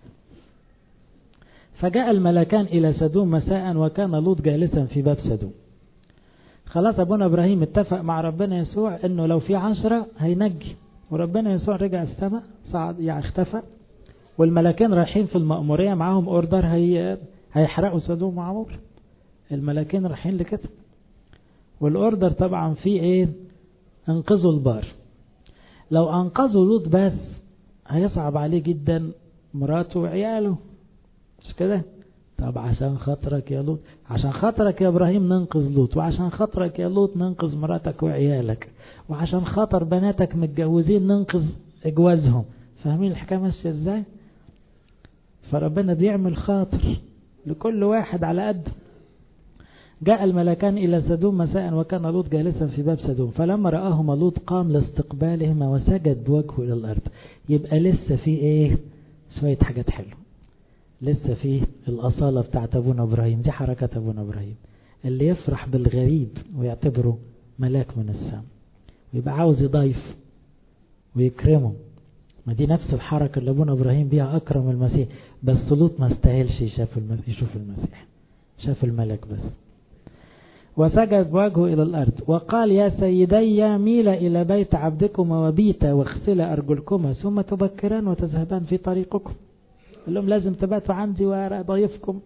فجاء الملكان إلى سدوم مساء وكان لوط جالسا في باب سدوم. خلاص أبونا إبراهيم اتفق مع ربنا يسوع إنه لو في عشرة هينجي، وربنا يسوع رجع السماء صعد يعني اختفى، والملكين رايحين في المأمورية معاهم أوردر هي هيحرقوا سدوم وعمور. الملكين رايحين لكده، والأوردر طبعا فيه إيه؟ انقذوا البار. لو أنقذوا لوط بس هيصعب عليه جدا مراته وعياله، مش كده؟ طب عشان خاطرك يا لوط، عشان خاطرك يا إبراهيم ننقذ لوط، وعشان خاطرك يا لوط ننقذ مراتك وعيالك، وعشان خاطر بناتك متجوزين ننقذ اجوازهم. فاهمين الحكاية ماشية ازاي؟ فربنا بيعمل خاطر لكل واحد على قد. جاء الملكان إلى سدوم مساء وكان لوط جالسا في باب سدوم، فلما رآهما لوط قام لاستقبالهما وسجد بوجهه إلى الأرض. يبقى لسه في ايه؟ شوية حاجات حلوة، لسه فيه الأصالة بتاعت أبونا إبراهيم. دي حركة أبونا إبراهيم اللي يفرح بالغريب ويعتبره ملاك من السماء، ويبقى عاوز يضيف ويكرمه. ما دي نفس الحركة اللي ابونا ابراهيم بيها اكرم المسيح، بس لوط ما استاهلش يشوف المسيح، يشوف المسيح، شاف الملك بس. وسجد وجهه الى الارض وقال يا سيدي ميل الى بيت عبدكما وبيتا واغسلا ارجلكما ثم تبكران وتذهبان في طريقكم. قال لهم لازم تباتوا عندي وضيفكم.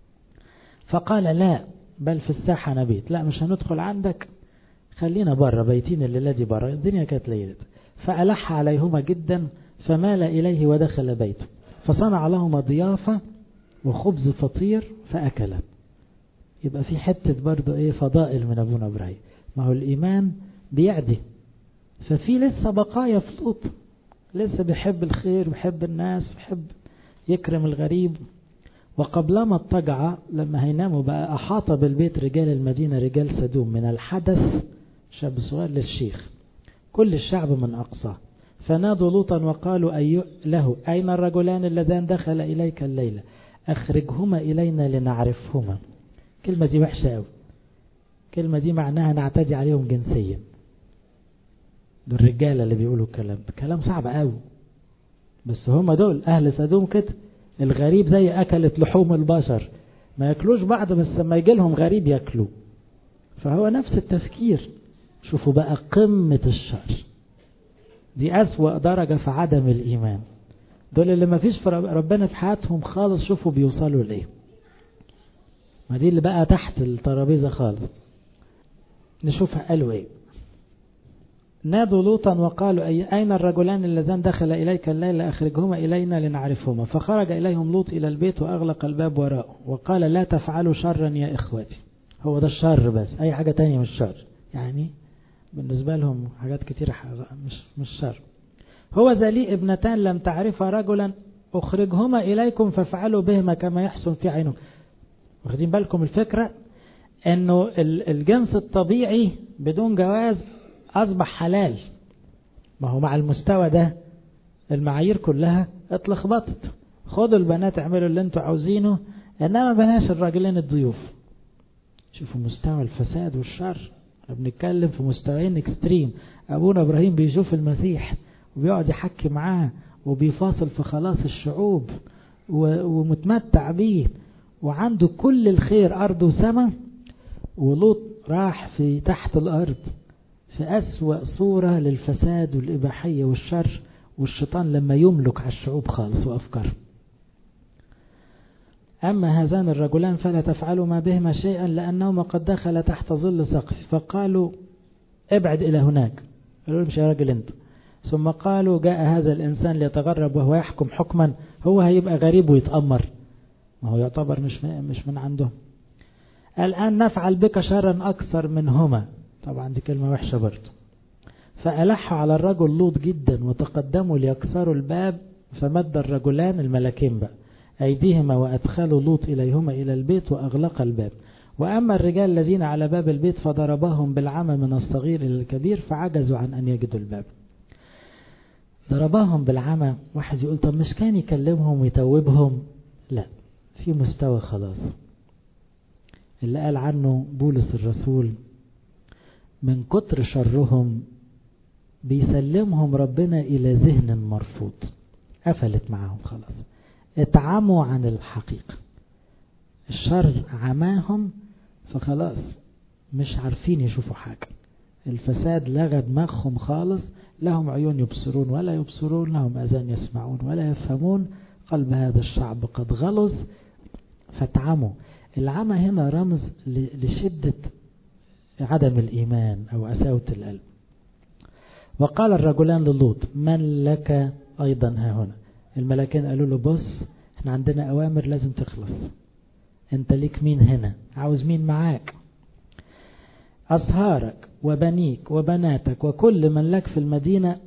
فقال لا بل في الساحة نبيت، لا مش هندخل عندك، خلينا بره، بيتين الليلة دي بره، الدنيا كانت ليلة. فألح عليهما جدا فمال إليه ودخل بيته فصنع لهما ضيافة وخبز فطير فأكلا. يبقى في حتة برضو ايه فضائل من ابونا ابراهيم، ما هو الإيمان بيعدي، ففي لسه بقايا في لوط، لسه بيحب الخير بيحب الناس بيحب يكرم الغريب. وقبلما اضطجع لما هيناموا بقى أحاط بالبيت رجال المدينة رجال سدوم من الحدث شاب صغير للشيخ كل الشعب من أقصاه. فنادوا لوطا وقالوا أي له أين الرجلان اللذان دخل إليك الليلة أخرجهما إلينا لنعرفهما. كلمة دي وحشة أوي، كلمة دي معناها نعتدي عليهم جنسيا. دول الرجالة اللي بيقولوا الكلام كلام صعب أوي، بس هما دول أهل سدوم كده، الغريب زي أكلت لحوم البشر، ما يأكلوش بعض بس لما يجي لهم غريب يأكلوا. فهو نفس التفكير. شوفوا بقى قمة الشر دي أسوأ درجة في عدم الإيمان، دول اللي ما فيش في ربنا في حياتهم خالص، شوفوا بيوصلوا ليه. ما دي اللي بقى تحت الترابيزة خالص. نشوفها قالوا ايه. نادوا لوطا وقالوا أين الرجلان اللذان دخل إليك الليلة أخرجهما إلينا لنعرفهما. فخرج إليهم لوط إلى البيت وأغلق الباب وراءه وقال لا تفعلوا شرا يا إخوتي. هو ده الشر، بس أي حاجة تانية مش شر، يعني بالنسبة لهم حاجات كتير مش, مش شر. هو ذا لي ابنتان لم تعرف رجلا أخرجهما إليكم فافعلوا بهما كما يحسن في عينكم. واخدين بالكم الفكرة انه الجنس الطبيعي بدون جواز اصبح حلال. ما هو مع المستوى ده المعايير كلها اتلخبطت. خدوا البنات اعملوا اللي انتوا عاوزينه، انما بلاش الراجلين الضيوف. شوفوا مستوى الفساد والشر، بنتكلم في مستويين اكستريم. ابونا ابراهيم بيشوف المسيح وبيقعد يحكي معاه وبيفاصل في خلاص الشعوب ومتمتع بيه وعنده كل الخير أرض وسماء، ولوط راح في تحت الأرض في أسوأ صورة للفساد والإباحية والشر، والشيطان لما يملك على الشعوب خالص وأفكار. أما هذان الرجلان فلا تفعلوا ما بهما شيئا لأنهما قد دخل تحت ظل سقف. فقالوا ابعد إلى هناك، قالوا مش يا راجل انت. ثم قالوا جاء هذا الإنسان ليتغرب وهو يحكم حكما، هو هيبقى غريب ويتأمر، ما هو يعتبر مش مش من عندهم. الآن نفعل بك شرا أكثر منهما. طبعا دي كلمة وحشة برضه. فألحوا على الرجل لوط جدا وتقدموا ليكسروا الباب، فمد الرجلان الملكين بقى أيديهما وأدخلوا لوط إليهما إلى البيت وأغلق الباب. وأما الرجال الذين على باب البيت فضربهم بالعمى من الصغير إلى الكبير فعجزوا عن أن يجدوا الباب. ضرباهم بالعمى. واحد يقول طب مش كان يكلمهم ويتوبهم؟ لا، في مستوى خلاص اللي قال عنه بولس الرسول من كتر شرهم بيسلمهم ربنا إلى ذهن مرفوض. قفلت معهم خلاص، اتعموا عن الحقيقة، الشر عماهم فخلاص مش عارفين يشوفوا حاجة. الفساد لغى دماغهم خالص، لهم عيون يبصرون ولا يبصرون، لهم أذان يسمعون ولا يفهمون، قلب هذا الشعب قد غلظ فاتعموا. العمى هنا رمز لشدة عدم الإيمان أو قساوة القلب. وقال الرجلان للوط من لك أيضا ها هنا. الملكين قالوا له بص احنا عندنا أوامر لازم تخلص، انت ليك مين هنا؟ عاوز مين معاك؟ أصهارك وبنيك وبناتك وكل من لك في المدينة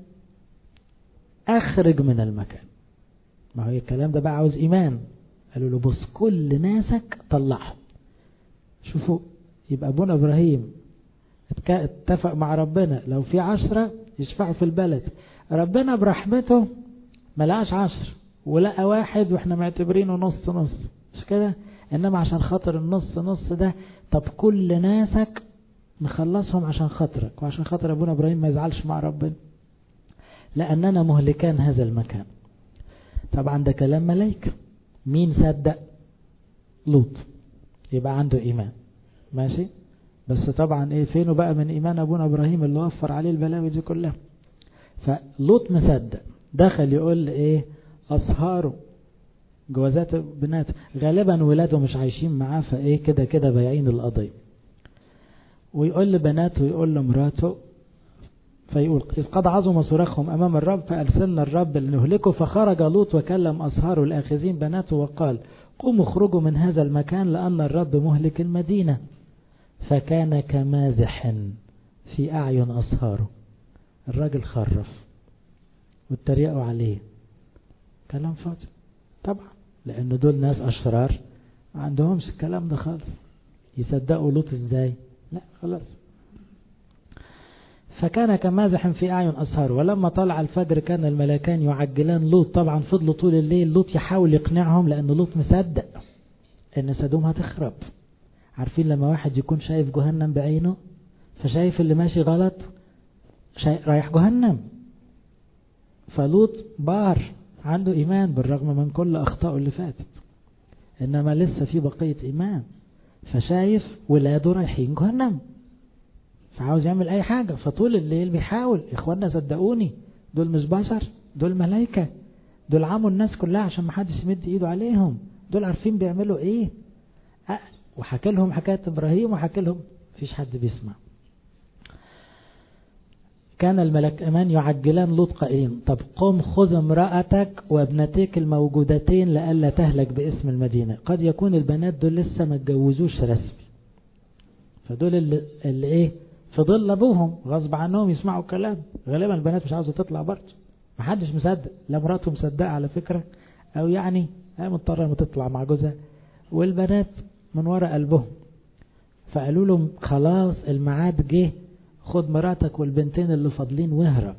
أخرج من المكان. ما هو الكلام ده بقى عاوز إيمان. قالوا له بص كل ناسك طلعهم. شوفوا، يبقى أبونا إبراهيم اتفق مع ربنا لو في عشرة يشفعوا في البلد، ربنا برحمته ملقاش عشر ولقى واحد واحنا معتبرينه نص نص، مش كده؟ انما عشان خاطر النص نص ده، طب كل ناسك نخلصهم عشان خاطرك وعشان خاطر ابونا ابراهيم ما يزعلش مع ربنا. لأننا مهلكان هذا المكان. طبعا ده كلام ملائكة. مين صدق؟ لوط. يبقى عنده إيمان ماشي. بس طبعا ايه فينه بقى من إيمان أبونا إبراهيم اللي وفر عليه البلاوي دي كلها. فلوط مصدق، دخل يقول ايه أصهاره جوازات بنات، غالبا ولاده مش عايشين معاه فايه كده كده بايعين القضية. ويقول لبناته ويقول لمراته، فيقول إذ قد عظم صراخهم أمام الرب فأرسلنا الرب لنهلكه. فخرج لوط وكلم أصهاره الآخذين بناته وقال قوموا اخرجوا من هذا المكان لأن الرب مهلك المدينة. فكان كمازح في أعين أصهاره. الراجل خرف واتريقوا عليه. كلام فاضي طبعا، لأن دول ناس أشرار ما عندهمش الكلام ده خالص. يصدقوا لوط ازاي؟ لا خلاص. فكان كمازح في أعين أصهاره. ولما طلع الفجر كان الملكان يعجلان لوط. طبعا فضلوا طول الليل لوط يحاول يقنعهم، لأن لوط مصدق ان سدوم هتخرب. عارفين لما واحد يكون شايف جهنم بعينه، فشايف اللي ماشي غلط رايح جهنم. فلوط بار عنده إيمان بالرغم من كل أخطائه اللي فاتت، إنما لسه في بقية إيمان. فشايف ولاده رايحين جهنم، فعاوز يعمل أي حاجة. فطول الليل بيحاول. إخواننا صدقوني دول مش بشر، دول ملايكة، دول عموا الناس كلها عشان ما حدش يمد إيده عليهم. دول عارفين بيعملوا إيه. أه وحكي لهم حكاية إبراهيم وحكي لهم، فيش حد بيسمع. كان الملك أمان يعجلان لوط قائلين طب قم خذ امرأتك وابنتيك الموجودتين لألا تهلك باسم المدينة. قد يكون البنات دول لسه ما اتجوزوش رسمي، فدول اللي, اللي ايه في ظل ابوهم غصب عنهم يسمعوا كلام. غالبا البنات مش عاوزة تطلع برضه، محدش مصدق، لا مراته مصدقة على فكرة، او يعني هي مضطرة انها تطلع مع جوزها، والبنات من وراء قلبهم. فقالوا لهم خلاص الميعاد جه، خد مراتك والبنتين اللي فاضلين واهرب.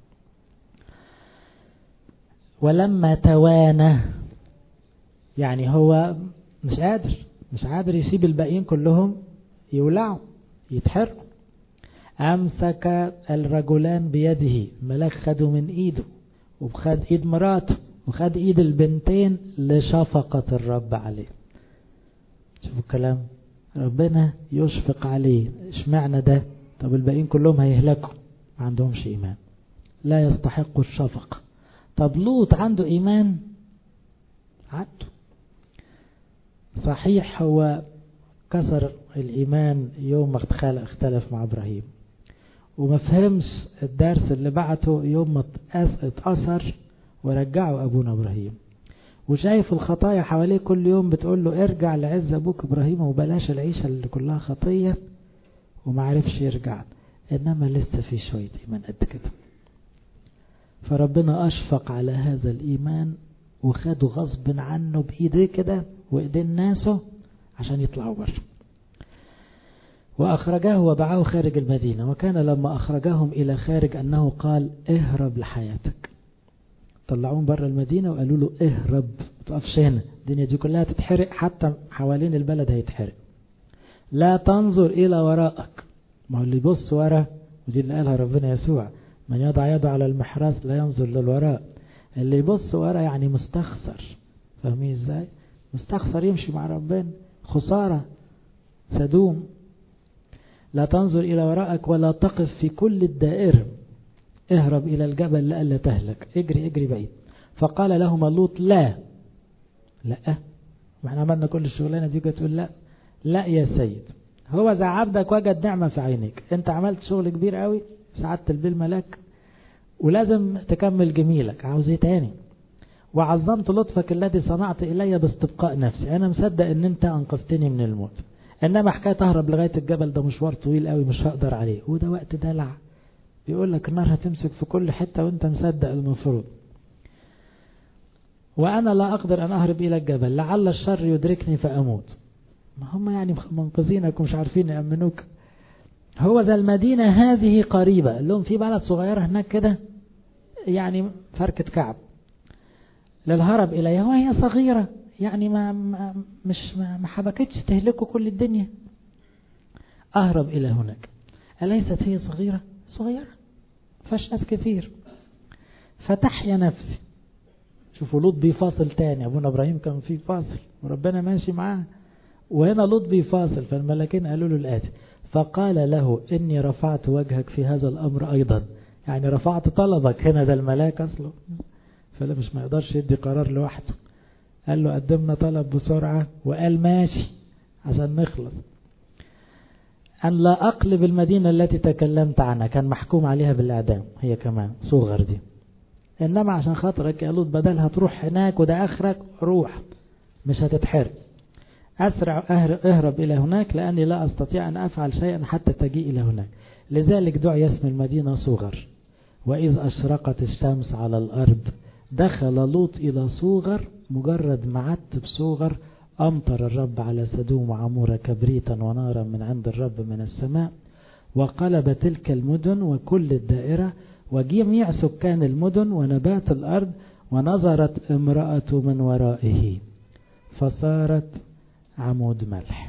ولما توانى، يعني هو مش قادر مش قادر يسيب الباقيين كلهم يولعوا يتحرقوا. أمسك الرجلان بيده، الملاك خده من ايده وخد ايد مراته وخد ايد البنتين لشفقة الرب عليه. شوفوا الكلام، ربنا يشفق عليه. اشمعنى ده؟ طب الباقيين كلهم هيهلكوا، ما عندهمش ايمان، لا يستحقوا الشفقة. طب لوط عنده ايمان؟ عنده صحيح. هو كسر الايمان يوم ما اختلف مع ابراهيم، وما فهمش الدرس اللي بعته يوم ما اتأثر ورجعه ابونا ابراهيم، وشايف الخطايا حواليه كل يوم بتقول له ارجع لعز ابوك ابراهيم وبلاش العيشة اللي كلها خطية، وما عرفش يرجع. انما لسه في شوية ايمان قد كده. فربنا اشفق على هذا الايمان وخده غصب عنه بايديه كده وايدين ناسه عشان يطلعوا بره. واخرجاه وبعاه خارج المدينة. وكان لما اخرجاهم الى خارج انه قال اهرب لحياتك. طلعوهم بره المدينة وقالوا له اهرب، ما تقفش هنا، الدنيا دي كلها تتحرق، حتى حوالين البلد هيتحرق. لا تنظر الى وراءك. ما هو اللي يبص ورا، ودي اللي قالها ربنا يسوع، من يضع يده على المحراث لا ينظر للوراء. اللي يبص ورا يعني مستخسر. فاهمين ازاي؟ مستخسر يمشي مع ربنا، خسارة سدوم. لا تنظر الى وراءك ولا تقف في كل الدائرة، اهرب الى الجبل لألا تهلك، اجري اجري بعيد. فقال لهما لوط لا. لا واحنا عملنا كل الشغلانة دي تقول لا. لا يا سيد، هو ذا عبدك وجد نعمة في عينيك، انت عملت شغل كبير قوي، سعدت البيل ملاك، ولازم تكمل جميلك. عاوز ايه تاني؟ وعظمت لطفك الذي صنعت الي باستبقاء نفسي. انا مصدق ان انت انقذتني من الموت، انما حكاية اهرب لغاية الجبل ده مشوار طويل قوي مش هقدر عليه، وده وقت دلع. بيقول لك النار هتمسك في كل حتة وانت مصدق المفروض. وانا لا اقدر ان اهرب الى الجبل لعل الشر يدركني فاموت. ما هم يعني منقذينك ومش عارفين يأمنوك. هو ذا المدينة هذه قريبة، لهم في بلد صغيرة هناك كده يعني فركة كعب للهرب إليها، وهي صغيرة يعني ما, ما مش ما, ما حبكتش تهلكوا كل الدنيا. أهرب إلى هناك. أليست هي صغيرة؟ صغيرة فاش ناس كثير. فتحيا نفسي. شوفوا لوط بيفاصل تاني، أبونا إبراهيم كان فيه فاصل وربنا ماشي معاه، وهنا لوط بيفاصل. فالملكين قالوا له الآتي: فقال له إني رفعت وجهك في هذا الأمر أيضا، يعني رفعت طلبك. هنا ده الملاك أصله، فلا مش ما يقدرش يدي قرار لوحده. قال له قدمنا طلب بسرعة، وقال ماشي عشان نخلص. أن لا أقلب المدينة التي تكلمت عنها، كان محكوم عليها بالإعدام هي كمان صغر دي، إنما عشان خاطرك يا لوط بدلها تروح هناك وده آخرك، روح مش هتتحرق. أسرع اهرب إلى هناك لأني لا أستطيع أن أفعل شيئا حتى تجيء إلى هناك. لذلك دعي اسم المدينة صغر. وإذ أشرقت الشمس على الأرض دخل لوط إلى صغر، مجرد معت بصغر أمطر الرب على سدوم وعمورة كبريتا ونارا من عند الرب من السماء، وقلب تلك المدن وكل الدائرة وجميع سكان المدن ونبات الأرض، ونظرت امرأة من ورائه فصارت عمود ملح.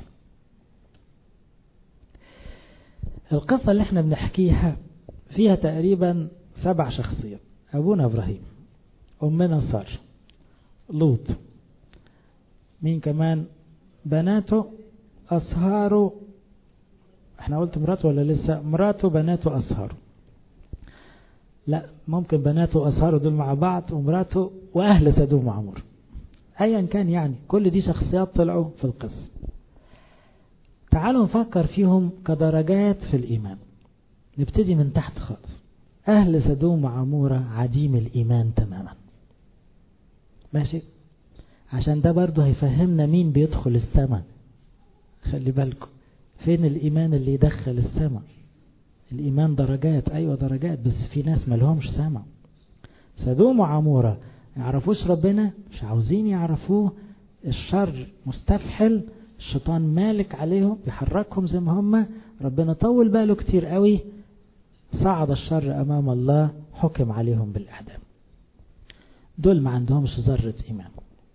القصة اللي احنا بنحكيها فيها تقريبا سبع شخصيات: أبونا إبراهيم، أمنا سارة، لوط، مين كمان؟ بناته، أصهاره. احنا قلت مراته ولا لسه؟ مراته، بناته، أصهاره. لا، ممكن بناته وأصهاره دول مع بعض، ومراته، وأهل سدوم وعمور. أيا كان يعني كل دي شخصيات طلعوا في القصة. تعالوا نفكر فيهم كدرجات في الإيمان. نبتدي من تحت خالص. أهل سدوم وعمورة عديم الإيمان تماما، ماشي؟ عشان ده برضو هيفهمنا مين بيدخل السماء. خلي بالكم فين الإيمان اللي يدخل السماء. الإيمان درجات، أيوة درجات، بس في ناس ملهمش سماء. سدوم وعمورة يعرفوش ربنا، مش عاوزين يعرفوه، الشر مستفحل، الشيطان مالك عليهم بيحركهم زي ما هم. ربنا طول باله كتير قوي، صعد الشر أمام الله، حكم عليهم بالإعدام. دول ما عندهمش ذرة إيمان.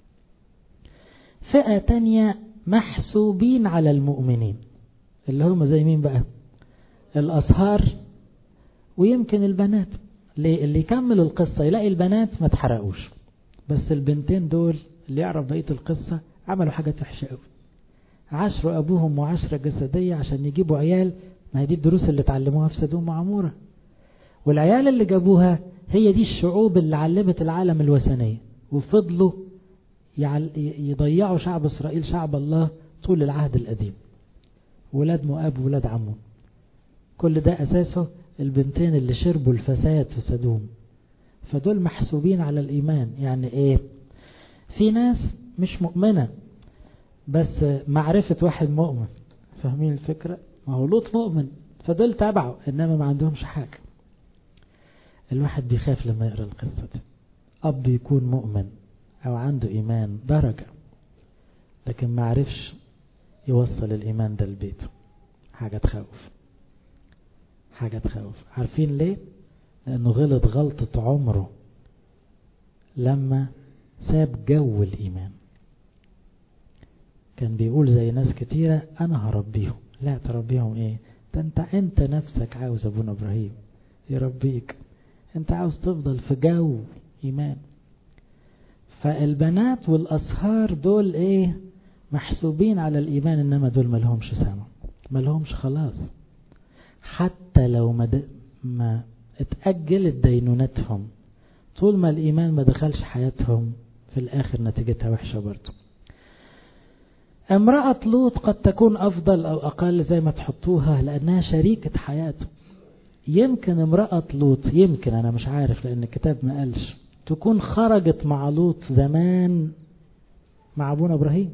فئة تانية محسوبين على المؤمنين، اللي هم زي مين بقى؟ الأصهار ويمكن البنات. اللي يكمل القصة يلاقي البنات ما تحرقوش، بس البنتين دول اللي يعرف بقية القصة عملوا حاجات وحشة قوي. عاشروا أبوهم معاشرة جسدية عشان يجيبوا عيال. ما هي دي الدروس اللي تعلموها في سدوم وعمورة. والعيال اللي جابوها هي دي الشعوب اللي علمت العالم الوثنية، وفضلوا يضيعوا شعب إسرائيل، شعب الله، طول العهد القديم. ولاد مؤاب ولاد عمون، كل ده أساسه البنتين اللي شربوا الفساد في سدوم. فدول محسوبين على الإيمان. يعني إيه؟ في ناس مش مؤمنة بس معرفة واحد مؤمن، فاهمين الفكرة؟ ما هو لوط مؤمن، فدول تابعوا، إنما ما عندهمش حاجة. الواحد بيخاف لما يقرأ القصة دي. أب يكون مؤمن أو عنده إيمان درجة، لكن ما عرفش يوصل الإيمان ده لبيته، حاجة تخوف، حاجة تخوف. عارفين ليه؟ لأنه غلط غلطة عمره لما ساب جو الإيمان. كان بيقول زي ناس كتيرة أنا هربيهم. لا، تربيهم إيه؟ ده أنت أنت نفسك عاوز أبونا إبراهيم يربيك، أنت عاوز تفضل في جو إيمان. فالبنات والأصهار دول إيه؟ محسوبين على الإيمان، إنما دول ملهمش سما، ملهمش خلاص. حتى لو ما, د... ما اتأجلت دينونتهم، طول ما الإيمان ما دخلش حياتهم في الآخر نتيجتها وحشة برضو. امرأة لوط قد تكون أفضل أو أقل زي ما تحطوها، لأنها شريكة حياته. يمكن امرأة لوط، يمكن أنا مش عارف لأن الكتاب ما قالش، تكون خرجت مع لوط زمان مع أبونا إبراهيم.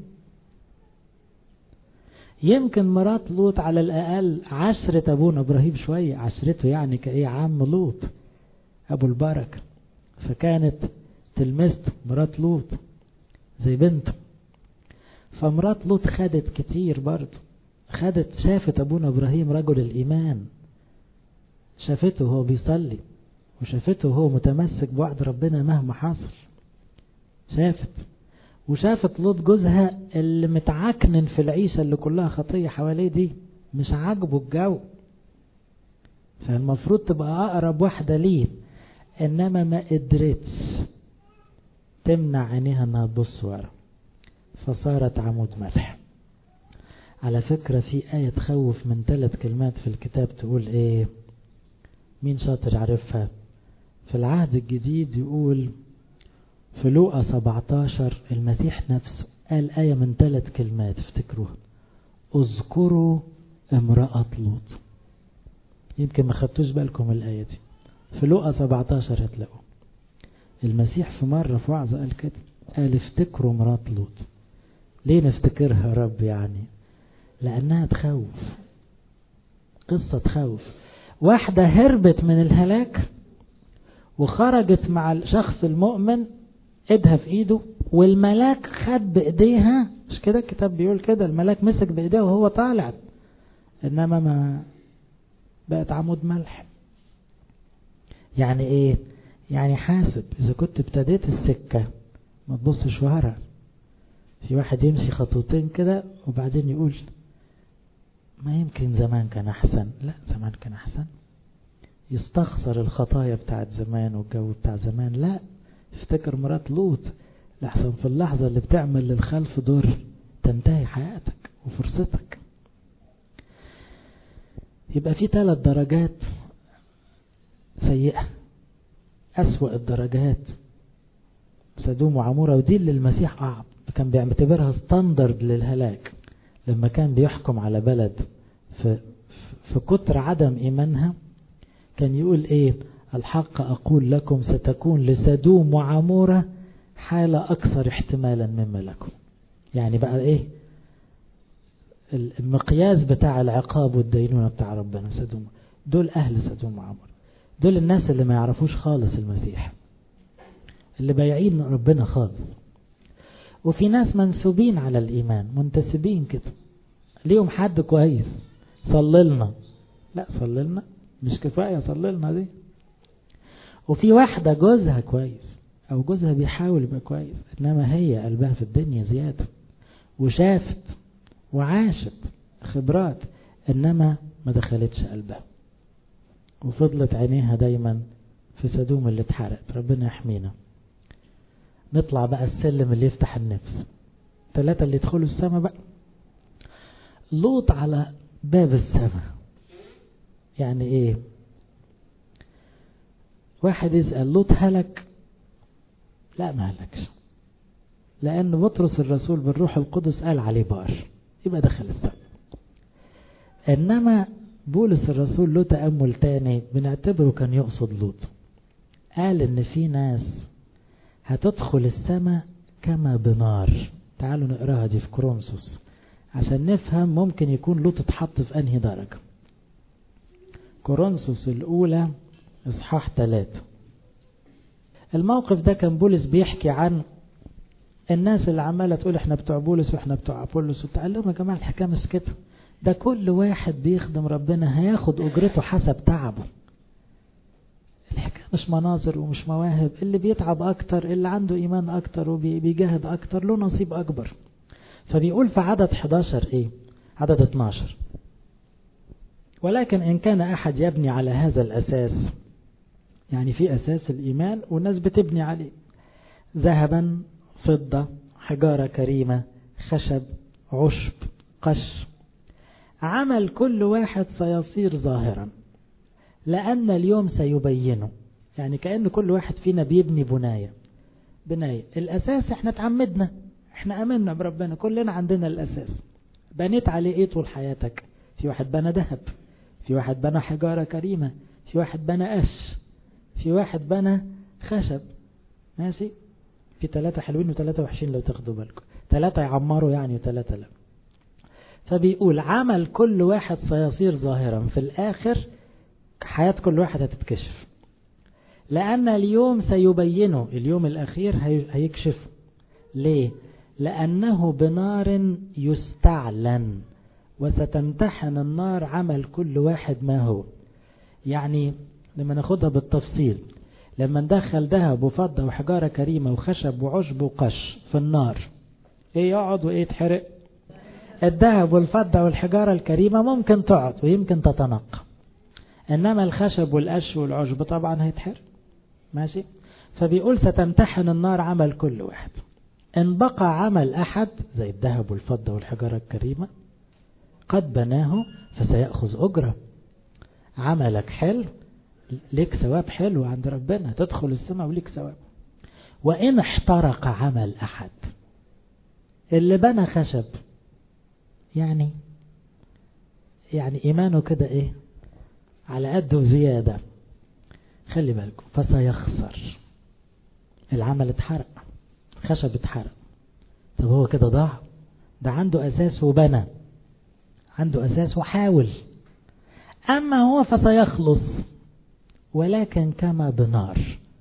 يمكن مرات لوط على الأقل عشرة أبونا إبراهيم شوية، عشرته يعني كأيه عم لوط أبو البركة، فكانت تلمسته مرات لوط زي بنته. فمرات لوط خدت كتير برضه، خدت، شافت أبونا إبراهيم رجل الإيمان، شافته هو بيصلي، وشافته هو متمسك بوعد ربنا مهما حصل. شافت وشافت لوط جوزها اللي متعكنن في العيشة اللي كلها خطية حواليه دي، مش عاجبه الجو، فالمفروض تبقى أقرب واحدة ليه. إنما ما قدرتش تمنع عينيها انها تبص ورا، فصارت عمود ملح. على فكرة في آية تخوف من ثلاث كلمات في الكتاب، تقول ايه؟ مين شاطر عارفها؟ في العهد الجديد يقول في لوقا سبعتاشر المسيح نفسه قال آية من ثلاث كلمات افتكروها: اذكروا امرأة لوط. يمكن ما خدتوش بالكم الآية دي، في لوقا سبعتاشر هتلاقوا المسيح في مرة في وعظة قال كده، قال افتكروا امرأة لوط. ليه نفتكرها يا رب؟ يعني لأنها تخوف، قصة تخوف. واحدة هربت من الهلاك وخرجت مع الشخص المؤمن ايدها في ايده، والملاك خد بايديها، مش كده الكتاب بيقول كده، الملاك مسك بايديها وهو طالع، انما ما بقت عمود ملح. يعني ايه؟ يعني حاسب اذا كنت ابتديت السكة ما تبصش ورا. في واحد يمشي خطوتين كده وبعدين يقول ما يمكن زمان كان احسن. لا، زمان كان احسن. يستخسر الخطايا بتاعت زمان والجو بتاع زمان. لا، افتكر مرات لوط، لحسن في اللحظة اللي بتعمل للخلف دور تنتهي حياتك وفرصتك. يبقى في ثلاث درجات سيئة. أسوأ الدرجات سدوم وعمورة، ودي اللي المسيح أعب كان بيعتبرها ستاندرد للهلاك. لما كان بيحكم على بلد في, في كتر عدم إيمانها كان يقول إيه؟ الحق أقول لكم ستكون لسدوم وعمورة حالة أكثر احتمالا مما لكم. يعني بقى إيه المقياس بتاع العقاب والدينونة بتاع ربنا؟ سدوم، دول أهل سدوم وعمورة، دول الناس اللي ما يعرفوش خالص المسيح، اللي بايعين ربنا خالص. وفي ناس منسوبين على الإيمان، منتسبين كده، ليهم حد كويس صللنا. لا، صللنا مش كفاية، صللنا دي. وفي واحدة جوزها كويس أو جوزها بيحاول يبقى كويس، إنما هي قلبها في الدنيا زيادة، وشافت وعاشت خبرات، إنما ما دخلتش قلبها، وفضلت عينيها دايما في سدوم اللي اتحرقت. ربنا يحمينا. نطلع بقى السلم اللي يفتح النفس. ثلاثة اللي يدخلوا السماء بقى. لوط على باب السماء. يعني ايه؟ واحد يسأل لوط هلك؟ لا، ما هلكش، لأن بطرس الرسول بالروح القدس قال عليه بار، يبقى دخل السماء. إنما بولس الرسول له تأمل تاني بنعتبره كان يقصد لوط. قال إن في ناس هتدخل السماء كما بنار. تعالوا نقراها دي في كورنثوس عشان نفهم ممكن يكون لوط اتحط في أنهي درجة. كورنثوس الأولى إصحاح ثلاثة. الموقف ده كان بولس بيحكي عن الناس اللي عمالة تقول احنا بتوع بولس واحنا بتوع أبولس، وتقال لهم يا جماعة الحكاية مش كده، ده كل واحد بيخدم ربنا هياخد أجرته حسب تعبه. الحكاية مش مناظر ومش مواهب، اللي بيتعب أكتر، اللي عنده إيمان أكتر وبيجاهد أكتر له نصيب أكبر. فبيقول في عدد حداشر إيه؟ عدد اتناشر: ولكن إن كان أحد يبني على هذا الأساس، يعني في أساس الإيمان والناس بتبني عليه، ذهبا، فضة، حجارة كريمة، خشب، عشب، قش، عمل كل واحد سيصير ظاهرا لأن اليوم سيبينه. يعني كأن كل واحد فينا بيبني بناية بناية الأساس احنا تعمدنا، احنا أمنا بربنا، كلنا عندنا الأساس. بنيت عليه ايه طول حياتك؟ في واحد بنى ذهب، في واحد بنى حجارة كريمة، في واحد بنى قش، في واحد بنى خشب. ماشي؟ في ثلاثة حلوين وثلاثة وحشين لو تاخدوا بالكم، ثلاثة يعمروا يعني وثلاثة لا. فبيقول عمل كل واحد سيصير ظاهرا، في الآخر حياة كل واحد هتتكشف، لأن اليوم سيبينه، اليوم الأخير هيكشف. ليه؟ لأنه بنار يستعلن وستمتحن النار عمل كل واحد ما هو. يعني لما ناخدها بالتفصيل، لما ندخل ذهب وفضة وحجارة كريمة وخشب وعشب وقش في النار، ايه يقعد وايه يتحرق؟ الذهب والفضة والحجارة الكريمة ممكن تقعد ويمكن تتنقى، انما الخشب والقش والعشب طبعا هيتحرق، ماشي. فبيقول ستمتحن النار عمل كل واحد، إن بقى عمل أحد زي الذهب والفضة والحجارة الكريمة قد بناه فسيأخذ أجرة. عملك حلو ليك ثواب حلو عند ربنا، تدخل السماء وليك ثواب. وإن احترق عمل أحد، اللي بنى خشب يعني يعني إيمانه كده إيه على قده زيادة، خلي بالكم فسيخسر. العمل اتحرق، خشب اتحرق، طب هو كده ضاع؟ ده عنده أساس وبنى، عنده أساس وحاول. أما هو فسيخلص ولكن كما بنار.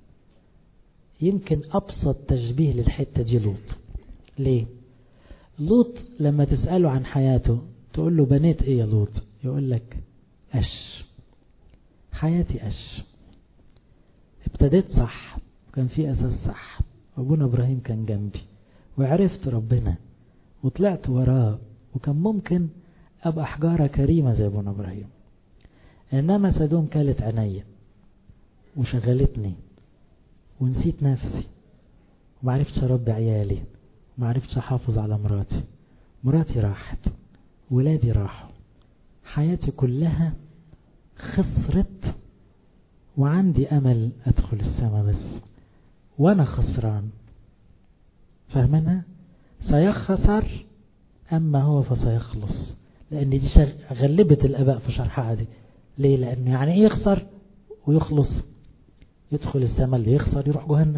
يمكن أبسط تشبيه للحتة دي لوط. ليه؟ لوط لما تسأله عن حياته تقول له بنيت ايه يا لوط؟ يقول لك أش، حياتي أش. ابتديت صح، كان في أساس صح، أبونا إبراهيم كان جنبي وعرفت ربنا وطلعت وراه، وكان ممكن أبقى حجارة كريمة زي أبونا إبراهيم. إنما سدوم كالت عينيا وشغلتني ونسيت نفسي ومعرفتش أربي عيالي ومعرفتش أحافظ على مراتي. مراتي راحت، ولادي راحوا، حياتي كلها خسرت، وعندي أمل أدخل السماء بس وأنا خسران. فهمنا؟ سيخسر أما هو فسيخلص. لأن دي غلبت الأباء في شرحها دي. ليه؟ لأنه يعني إيه يخسر ويخلص؟ يدخل السماء اللي يخسر يروح جهنم.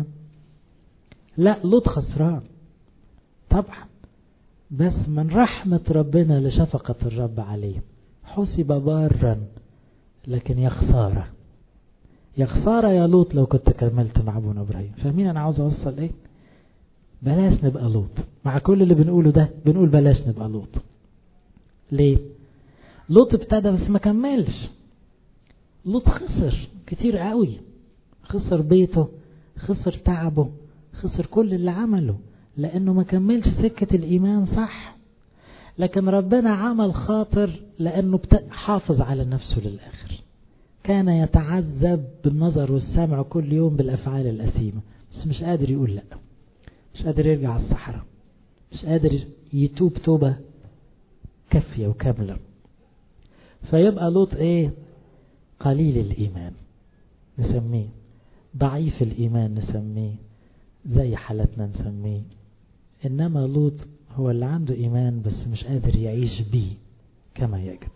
لا، لوط خسران طبعا، بس من رحمة ربنا لشفقة الرب عليه حسب بارا، لكن يا خسارة يا خسارة يا لوط لو كنت كملت مع ابونا إبراهيم. فاهمين أنا عاوز أوصل إيه؟ بلاش نبقى لوط. مع كل اللي بنقوله ده بنقول بلاش نبقى لوط. ليه؟ لوط ابتدى بس ما كملش. لوط خسر كتير قوي، خسر بيته، خسر تعبه، خسر كل اللي عمله لأنه ما كملش سكة الإيمان صح. لكن ربنا عمل خاطر لأنه حافظ على نفسه للآخر. كان يتعذب بالنظر والسمع كل يوم بالأفعال الأثيمة، بس مش قادر يقول لا، مش قادر يرجع على الصحراء، مش قادر يتوب توبة كافية وكاملة. فيبقى لوط ايه؟ قليل الإيمان نسميه، ضعيف الإيمان نسميه، زي حالتنا نسميه. إنما لوط هو اللي عنده إيمان بس مش قادر يعيش بيه كما يجب.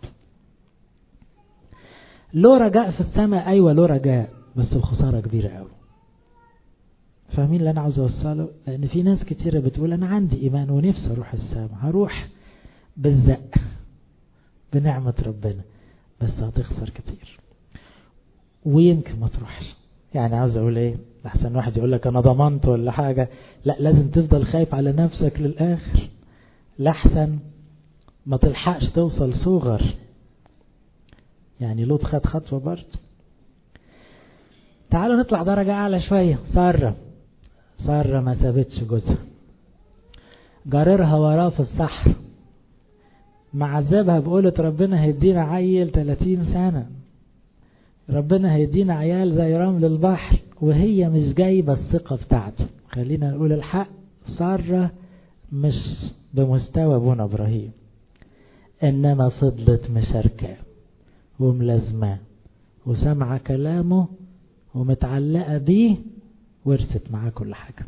له رجاء في السماء، أيوة له رجاء، بس الخسارة كبيرة قوي. فاهمين اللي أنا عاوز أوصله؟ لأن في ناس كتيرة بتقول أنا عندي إيمان ونفسي أروح السماء، هروح بالزق بنعمة ربنا، بس هتخسر كتير ويمكن ما تروحش. يعني عاوز أقول إيه؟ لحسن واحد يقول لك أنا ضمنت ولا حاجة، لا، لازم تفضل خايف على نفسك للآخر، لحسن ما تلحقش توصل صغر. يعني لوط خد خطوة برضه. تعالوا نطلع درجة أعلى شوية. سارة سارة ما سابتش جوزها، جاررها وراه في الصحر، معذبها بقولة ربنا هيدينا عيل ثلاثين سنة، ربنا هيدينا عيال زي رمل البحر، وهي مش جايبة الثقة بتاعته. خلينا نقول الحق، سارة مش بمستوى ابونا إبراهيم، إنما فضلت مشاركة وملازمة وسمع كلامه ومتعلقة بيه، ورثت معاه كل حاجة.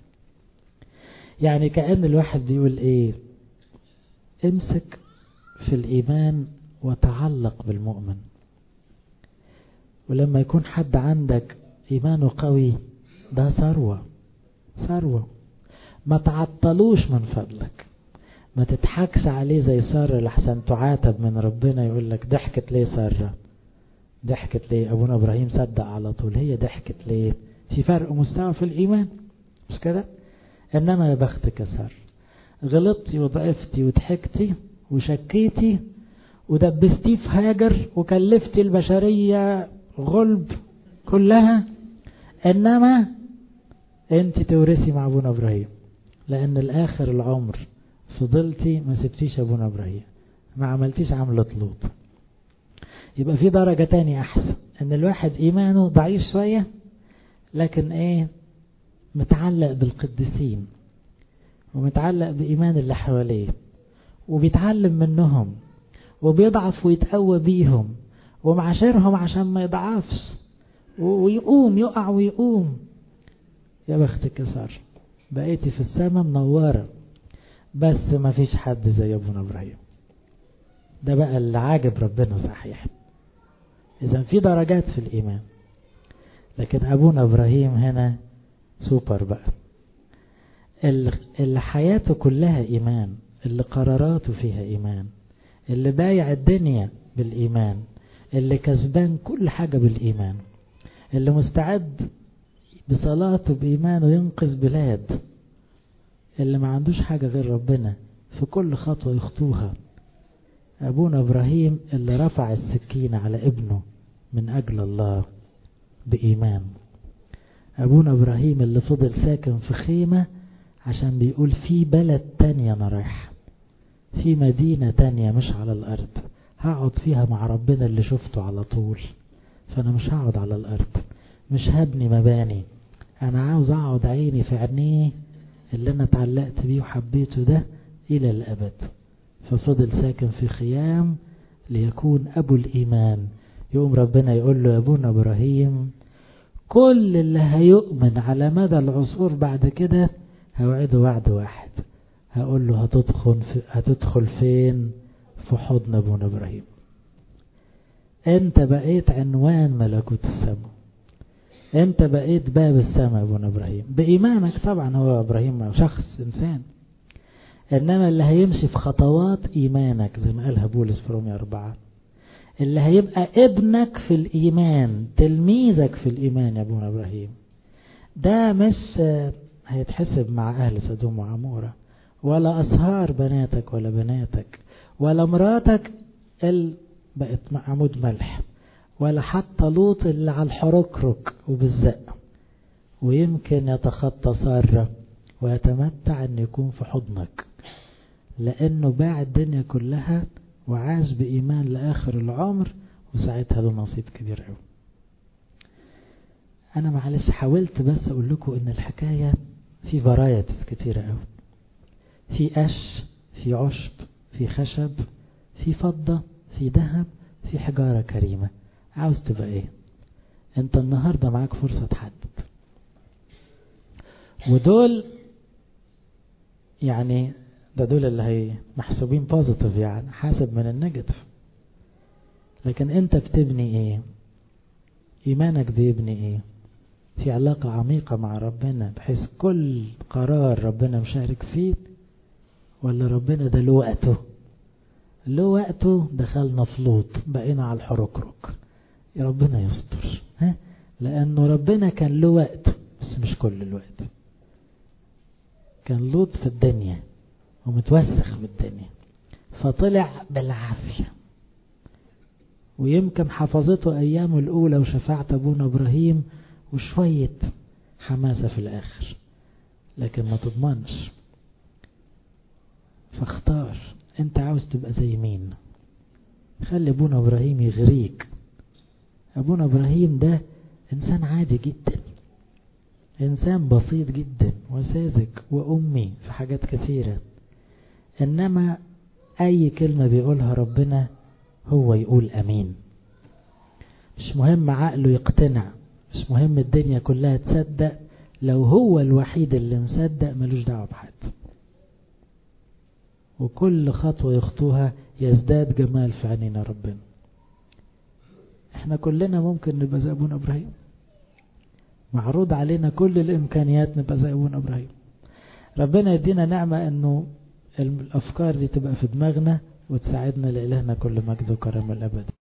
يعني كأن الواحد بيقول ايه؟ امسك في الإيمان وتعلق بالمؤمن. ولما يكون حد عندك إيمانه قوي ده ثروة، ثروة. ما تعطلوش من فضلك، ما تضحكش عليه زي سارة لحسن تعاتب من ربنا يقول لك ضحكت ليه سارة؟ ضحكت ليه؟ أبونا إبراهيم صدق على طول، هي ضحكت ليه؟ في فرق مستوى في الإيمان، مش كده؟ إنما يا بختك يا سارة، غلطتي وضعفتي وضحكتي وشكيتي ودبستي في هاجر وكلفتي البشرية غلب كلها، إنما أنت تورثي مع أبونا إبراهيم، لأن الآخر العمر فضلتي ما سبتيش أبونا إبراهيم، ما عملتيش عملة لوط. يبقى في درجة تانية أحسن، إن الواحد إيمانه ضعيف شوية لكن ايه متعلق بالقديسين ومتعلق بإيمان اللي حواليه وبيتعلم منهم وبيضعف ويتقوى بيهم ومعاشرهم عشان ما يضعفش ويقوم يقع ويقوم. يا بختك يا سارة بقيتي في السماء منورة، بس ما فيش حد زي ابونا ابراهيم. ده بقى اللي عاجب ربنا صحيح. اذا في درجات في الايمان، لكن ابونا ابراهيم هنا سوبر بقى، اللي حياته كلها ايمان، اللي قراراته فيها ايمان، اللي بايع الدنيا بالايمان، اللي كسبان كل حاجة بالايمان، اللي مستعد بصلاته بإيمانه ينقذ بلاد، اللي ما عندوش حاجة غير ربنا في كل خطوة يخطوها. أبونا إبراهيم اللي رفع السكين على ابنه من أجل الله بإيمان. أبونا إبراهيم اللي فضل ساكن في خيمة عشان بيقول في بلد تانية أنا رايح، في مدينة تانية مش على الأرض، هقعد فيها مع ربنا اللي شفته على طول، فأنا مش هقعد على الأرض، مش هبني مباني، أنا عاوز أقعد عيني في عينيه اللي أنا اتعلقت بيه وحبيته ده إلى الأبد. ففضل ساكن في خيام ليكون أبو الإيمان. يقوم ربنا يقول له يا أبونا إبراهيم كل اللي هيؤمن على مدى العصور بعد كده هوعده وعد واحد، هقول له هتدخل, في هتدخل فين؟ في حضن أبونا إبراهيم. أنت بقيت عنوان ملكوت السماء، أنت بقيت باب السماء أبونا إبراهيم بإيمانك. طبعا هو إبراهيم شخص إنسان، إنما اللي هيمشي في خطوات إيمانك زي ما قالها بولس في رومية أربعة، اللي هيبقى ابنك في الإيمان، تلميذك في الإيمان يا أبونا إبراهيم، ده مش هيتحسب مع أهل سدوم وعمورة ولا أصهار بناتك ولا بناتك ولا مراتك اللي بقت عمود ملح ولا حتى لوط اللي على الحركرك وبالزق، ويمكن يتخطى سارة ويتمتع أن يكون في حضنك لأنه باع الدنيا كلها وعاش بإيمان لآخر العمر، وساعتها له نصيب كبير قوي. أنا معلش حاولت بس أقول لكم إن الحكاية في فرايتس كتيرة قوي، في قش، في عشب، في خشب، في فضة، في ذهب، في حجارة كريمة. عاوز تبقى ايه؟ انت النهاردة معاك فرصة تحدد، ودول يعني ده دول اللي هي محسوبين بوزيتيف، يعني حاسب من النيجاتيف. لكن انت بتبني ايه؟ ايمانك بيبني ايه؟ في علاقة عميقة مع ربنا بحيث كل قرار ربنا مشارك فيه، ولا ربنا ده له وقته؟ له وقته دخلنا في لوط بقينا على الحركرك، يا ربنا يستر، ها؟ لأنه ربنا كان له وقته بس مش كل الوقت. كان لوط في الدنيا ومتوسخ بالدنيا فطلع بالعافية، ويمكن حفظته أيامه الأولى وشفاعة أبونا إبراهيم وشوية حماسة في الآخر، لكن ما تضمنش. فاختار انت عاوز تبقى زي مين. خلي ابونا إبراهيم يغريك. ابونا إبراهيم ده انسان عادي جدا، انسان بسيط جدا وساذج وامي في حاجات كثيرة، انما اي كلمة بيقولها ربنا هو يقول امين. مش مهم عقله يقتنع، مش مهم الدنيا كلها تصدق، لو هو الوحيد اللي مصدق ملوش دعوة بحد. وكل خطوة يخطوها يزداد جمال في عينينا ربنا. احنا كلنا ممكن نبقى زي ابونا إبراهيم، معروض علينا كل الامكانيات نبقى زي ابونا إبراهيم. ربنا يدينا نعمة انه الافكار دي تبقى في دماغنا وتساعدنا لإلهنا كل مجد وكرم الابد.